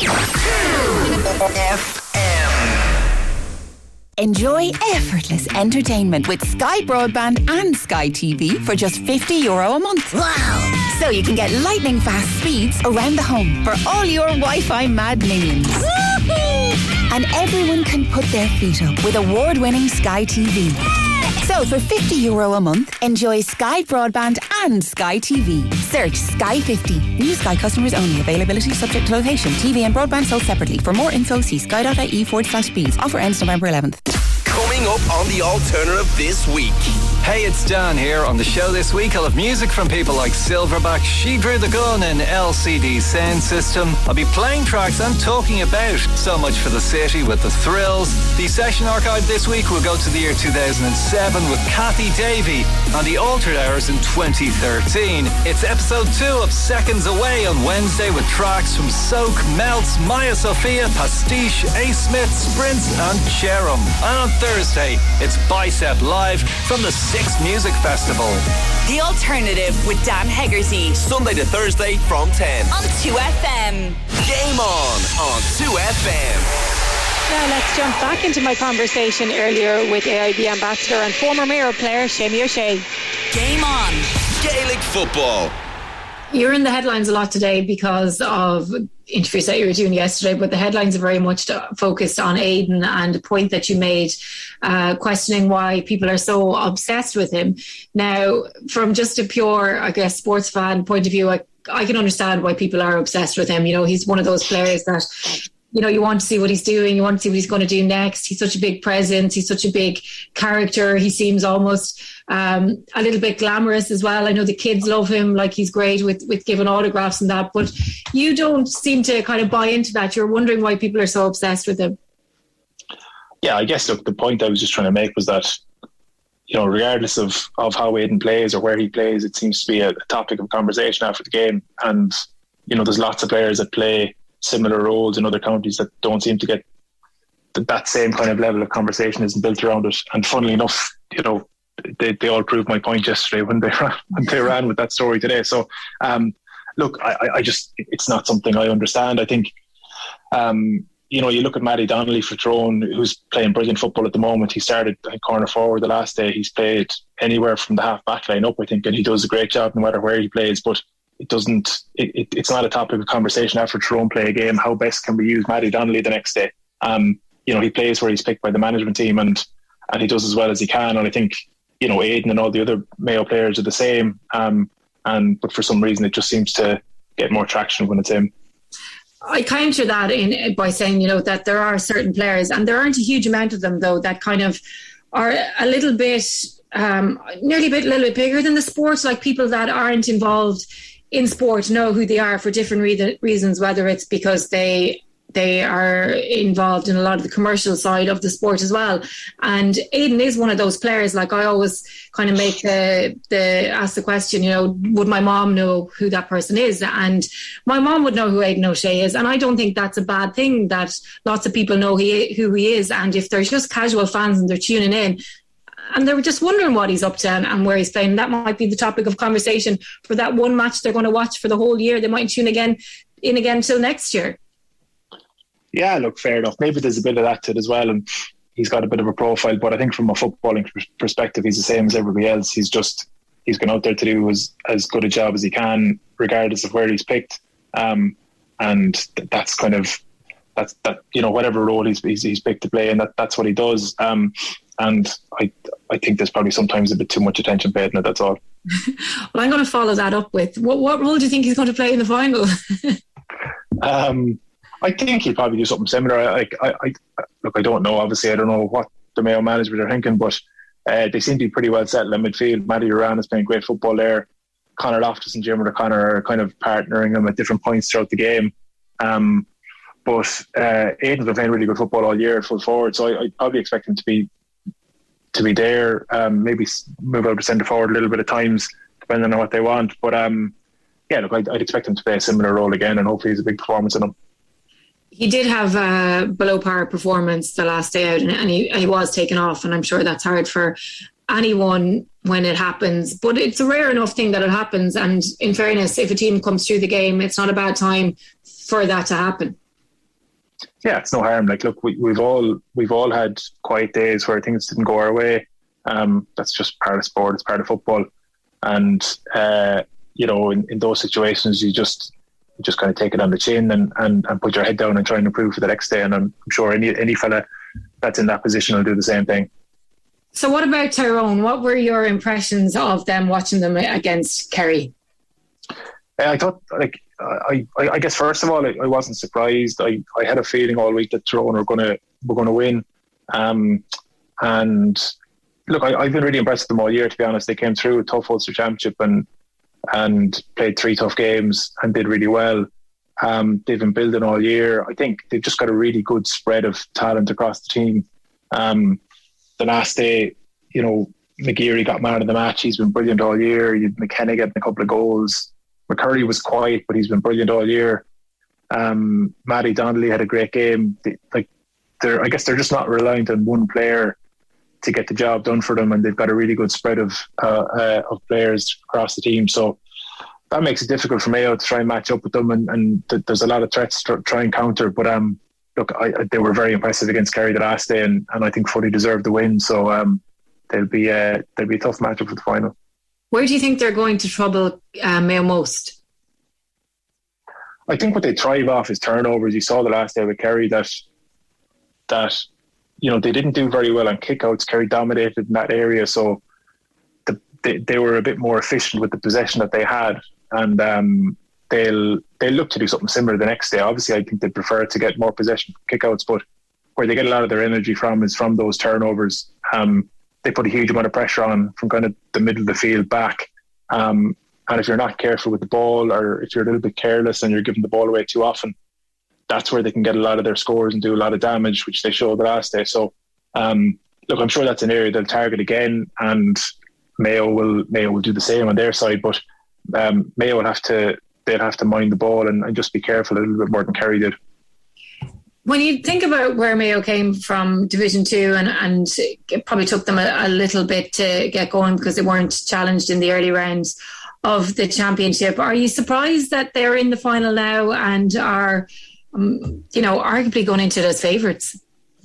Enjoy effortless entertainment with Sky Broadband and Sky TV for just €50 a month. Wow! So you can get lightning fast speeds around the home for all your Wi-Fi mad minions. Woo-hoo! And everyone can put their feet up with award-winning Sky TV. So for €50 a month, enjoy Sky Broadband and Sky TV. Search Sky 50. New Sky customers only. Availability subject to location. TV and broadband sold separately. For more info, see sky.ie/speeds. Offer ends November 11th. Coming up on The Alternative this week. Hey, it's Dan here. On the show this week, I'll have music from people like Silverback, She Drew the Gun and LCD Sound System. I'll be playing tracks I'm talking about. So Much for the City with The Thrills. The session archive this week will go to the year 2007 with Kathy Davey on The Altered Hours in 2013. It's episode 2 of Seconds Away on Wednesday with tracks from Soak, Melts, Maya Sophia, Pastiche, A. Smith, Sprints and Cherum. And on Thursday, it's Bicep Live from the 6th Music Festival. The Alternative with Dan Hegarty. Sunday to Thursday from 10. On 2FM. Game on 2FM. Now let's jump back into my conversation earlier with AIB ambassador and former Mayo player Seamie O'Shea. Game on. Gaelic football. You're in the headlines a lot today because of interviews that you were doing yesterday, but the headlines are very much focused on Aidan and a point that you made, questioning why people are so obsessed with him. Now, from just a pure, I guess, sports fan point of view, I can understand why people are obsessed with him. You know, he's one of those players that, you know, you want to see what he's doing. You want to see what he's going to do next. He's such a big presence. He's such a big character. He seems almost a little bit glamorous as well. I know the kids love him. Like, he's great with giving autographs and that. But you don't seem to kind of buy into that. You're wondering why people are so obsessed with him. Yeah, I guess, look, the point I was just trying to make was that, you know, regardless of how Aidan plays or where he plays, it seems to be a topic of conversation after the game. And, you know, there's lots of players that play similar roles in other counties that don't seem to get that same kind of level of conversation isn't built around it. And funnily enough, you know, they all proved my point yesterday when they ran with that story today. So, look, I just, it's not something I understand. I think, you know, you look at Matty Donnelly for Tyrone, who's playing brilliant football at the moment. He started corner forward the last day. He's played anywhere from the half back line up, I think, and he does a great job no matter where he plays. But it doesn't. It's not a topic of conversation after Tyrone play a game. How best can we use Matty Donnelly the next day? You know, he plays where he's picked by the management team, and he does as well as he can. And I think, you know, Aidan and all the other Mayo players are the same. But for some reason, it just seems to get more traction when it's him. I counter that by saying, you know, that there are certain players, and there aren't a huge amount of them, though, that kind of are a little bit, nearly a little bit bigger than the sport. Like, people that aren't involved in sport know who they are for different reasons, whether it's because they are involved in a lot of the commercial side of the sport as well. And Aidan is one of those players. Like, I always kind of make ask the question, you know, would my mom know who that person is? And my mom would know who Aidan O'Shea is. And I don't think that's a bad thing that lots of people know who he is. And if they're just casual fans and they're tuning in and they're just wondering what he's up to and where he's playing, that might be the topic of conversation for that one match they're going to watch for the whole year. They might tune in again till next year. Yeah, look, fair enough. Maybe there's a bit of that to it as well, and he's got a bit of a profile, but I think from a footballing perspective, he's the same as everybody else. He's gone out there to do as good a job as he can, regardless of where he's picked. And that's kind of, that you know, whatever role he's picked to play, and that's what he does. And I think there's probably sometimes a bit too much attention paid on it, that's all. Well, I'm going to follow that up with, what role do you think he's going to play in the final? I think he'll probably do something similar. Look, I don't know. Obviously, I don't know what the Mayo management are thinking, but they seem to be pretty well settled in midfield. Matty Duran is playing great football there. Conor Loftus and Jim O'Connor are kind of partnering him at different points throughout the game. But Aidan's been playing really good football all year at full forward, so I probably expect him to be there. Maybe move out to centre forward a little bit at times, depending on what they want. But yeah, look, I'd expect him to play a similar role again, and hopefully it's a big performance in him. He did have a below par performance the last day out, and he was taken off, and I'm sure that's hard for anyone when it happens. But it's a rare enough thing that it happens, and in fairness, if a team comes through the game, it's not a bad time for that to happen. Yeah, it's no harm. Like, look, we've all had quiet days where things didn't go our way. That's just part of sport. It's part of football, and you know, in those situations, you just kind of take it on the chin and put your head down and try and improve for the next day. And I'm sure any fella that's in that position will do the same thing. So what about Tyrone? What were your impressions of them watching them against Kerry? I thought, like, I guess first of all, I wasn't surprised. I had a feeling all week that Tyrone were going to win. And look, I've been really impressed with them all year, to be honest. They came through a tough Ulster Championship and played 3 tough games and did really well. They've been building all year. I think they've just got a really good spread of talent across the team. The last day, you know, McGeary got man of the match. He's been brilliant all year. You had McKenna getting a couple of goals. McCurry was quiet, but he's been brilliant all year. Matty Donnelly had a great game. I guess they're just not reliant on one player to get the job done for them, and they've got a really good spread of players across the team. So that makes it difficult for Mayo to try and match up with them, and there's a lot of threats to try and counter. But look, they were very impressive against Kerry the last day, and I think fully deserved the win. So they'll be a tough matchup for the final. Where do you think they're going to trouble Mayo most? I think what they thrive off is turnovers. You saw the last day with Kerry that they didn't do very well on kickouts. Kerry dominated in that area, so they were a bit more efficient with the possession that they had, and they'll look to do something similar the next day. Obviously, I think they prefer to get more possession from kickouts, but where they get a lot of their energy from is from those turnovers. They put a huge amount of pressure on from kind of the middle of the field back. And if you're not careful with the ball, or if you're a little bit careless and you're giving the ball away too often, that's where they can get a lot of their scores and do a lot of damage, which they showed the last day. So, look, I'm sure that's an area they'll target again, and Mayo will do the same on their side. But Mayo they'll have to mind the ball and just be careful a little bit more than Kerry did. When you think about where Mayo came from Division 2 and it probably took them a little bit to get going because they weren't challenged in the early rounds of the championship, are you surprised that they're in the final now and are, arguably going into it as favourites?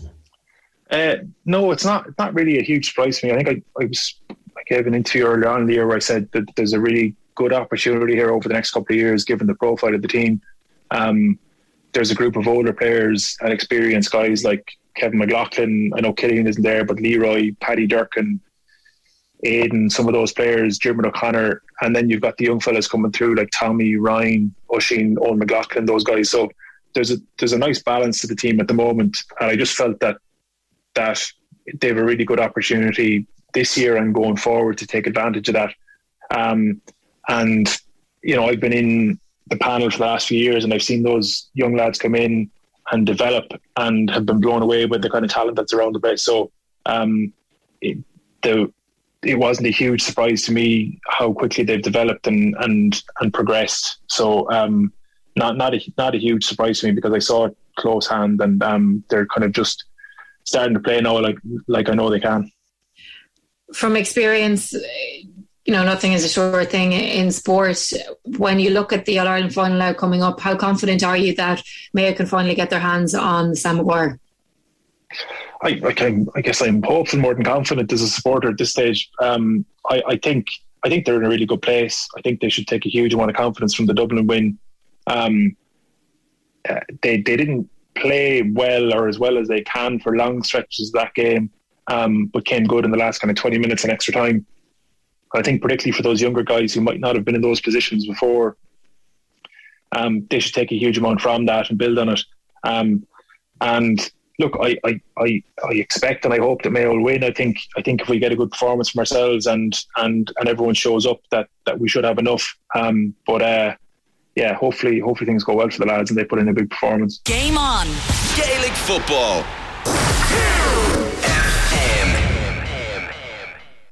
No, it's not really a huge surprise to me. I think I gave an interview earlier on in the year where I said that there's a really good opportunity here over the next couple of years, given the profile of the team. There's a group of older players and experienced guys like Kevin McLaughlin. I know Killian isn't there, but Leroy, Paddy Durkin, Aidan, some of those players, Dermot O'Connor, and then you've got the young fellas coming through like Tommy, Ryan, Oisin, Owen McLaughlin, those guys. So there's a nice balance to the team at the moment, and I just felt that they have a really good opportunity this year and going forward to take advantage of that. And I've been in the panel for the last few years, and I've seen those young lads come in and develop and have been blown away with the kind of talent that's around the place. So it wasn't a huge surprise to me how quickly they've developed and progressed. So not a huge surprise to me, because I saw it close hand, and they're kind of just starting to play now like I know they can. From experience, nothing is a sure thing in sport. When you look at the All-Ireland final now coming up, how confident are you that Mayo can finally get their hands on Sam Maguire? I guess I'm hopeful more than confident as a supporter at this stage. I think they're in a really good place. I think they should take a huge amount of confidence from the Dublin win. They didn't play well or as well as they can for long stretches of that game, but came good in the last kind of 20 minutes and extra time. I think particularly for those younger guys who might not have been in those positions before, they should take a huge amount from that and build on it. And look, I expect and I hope that Mayo will win. I think if we get a good performance from ourselves and everyone shows up, that we should have enough. Hopefully things go well for the lads and they put in a big performance. Game on. Gaelic football.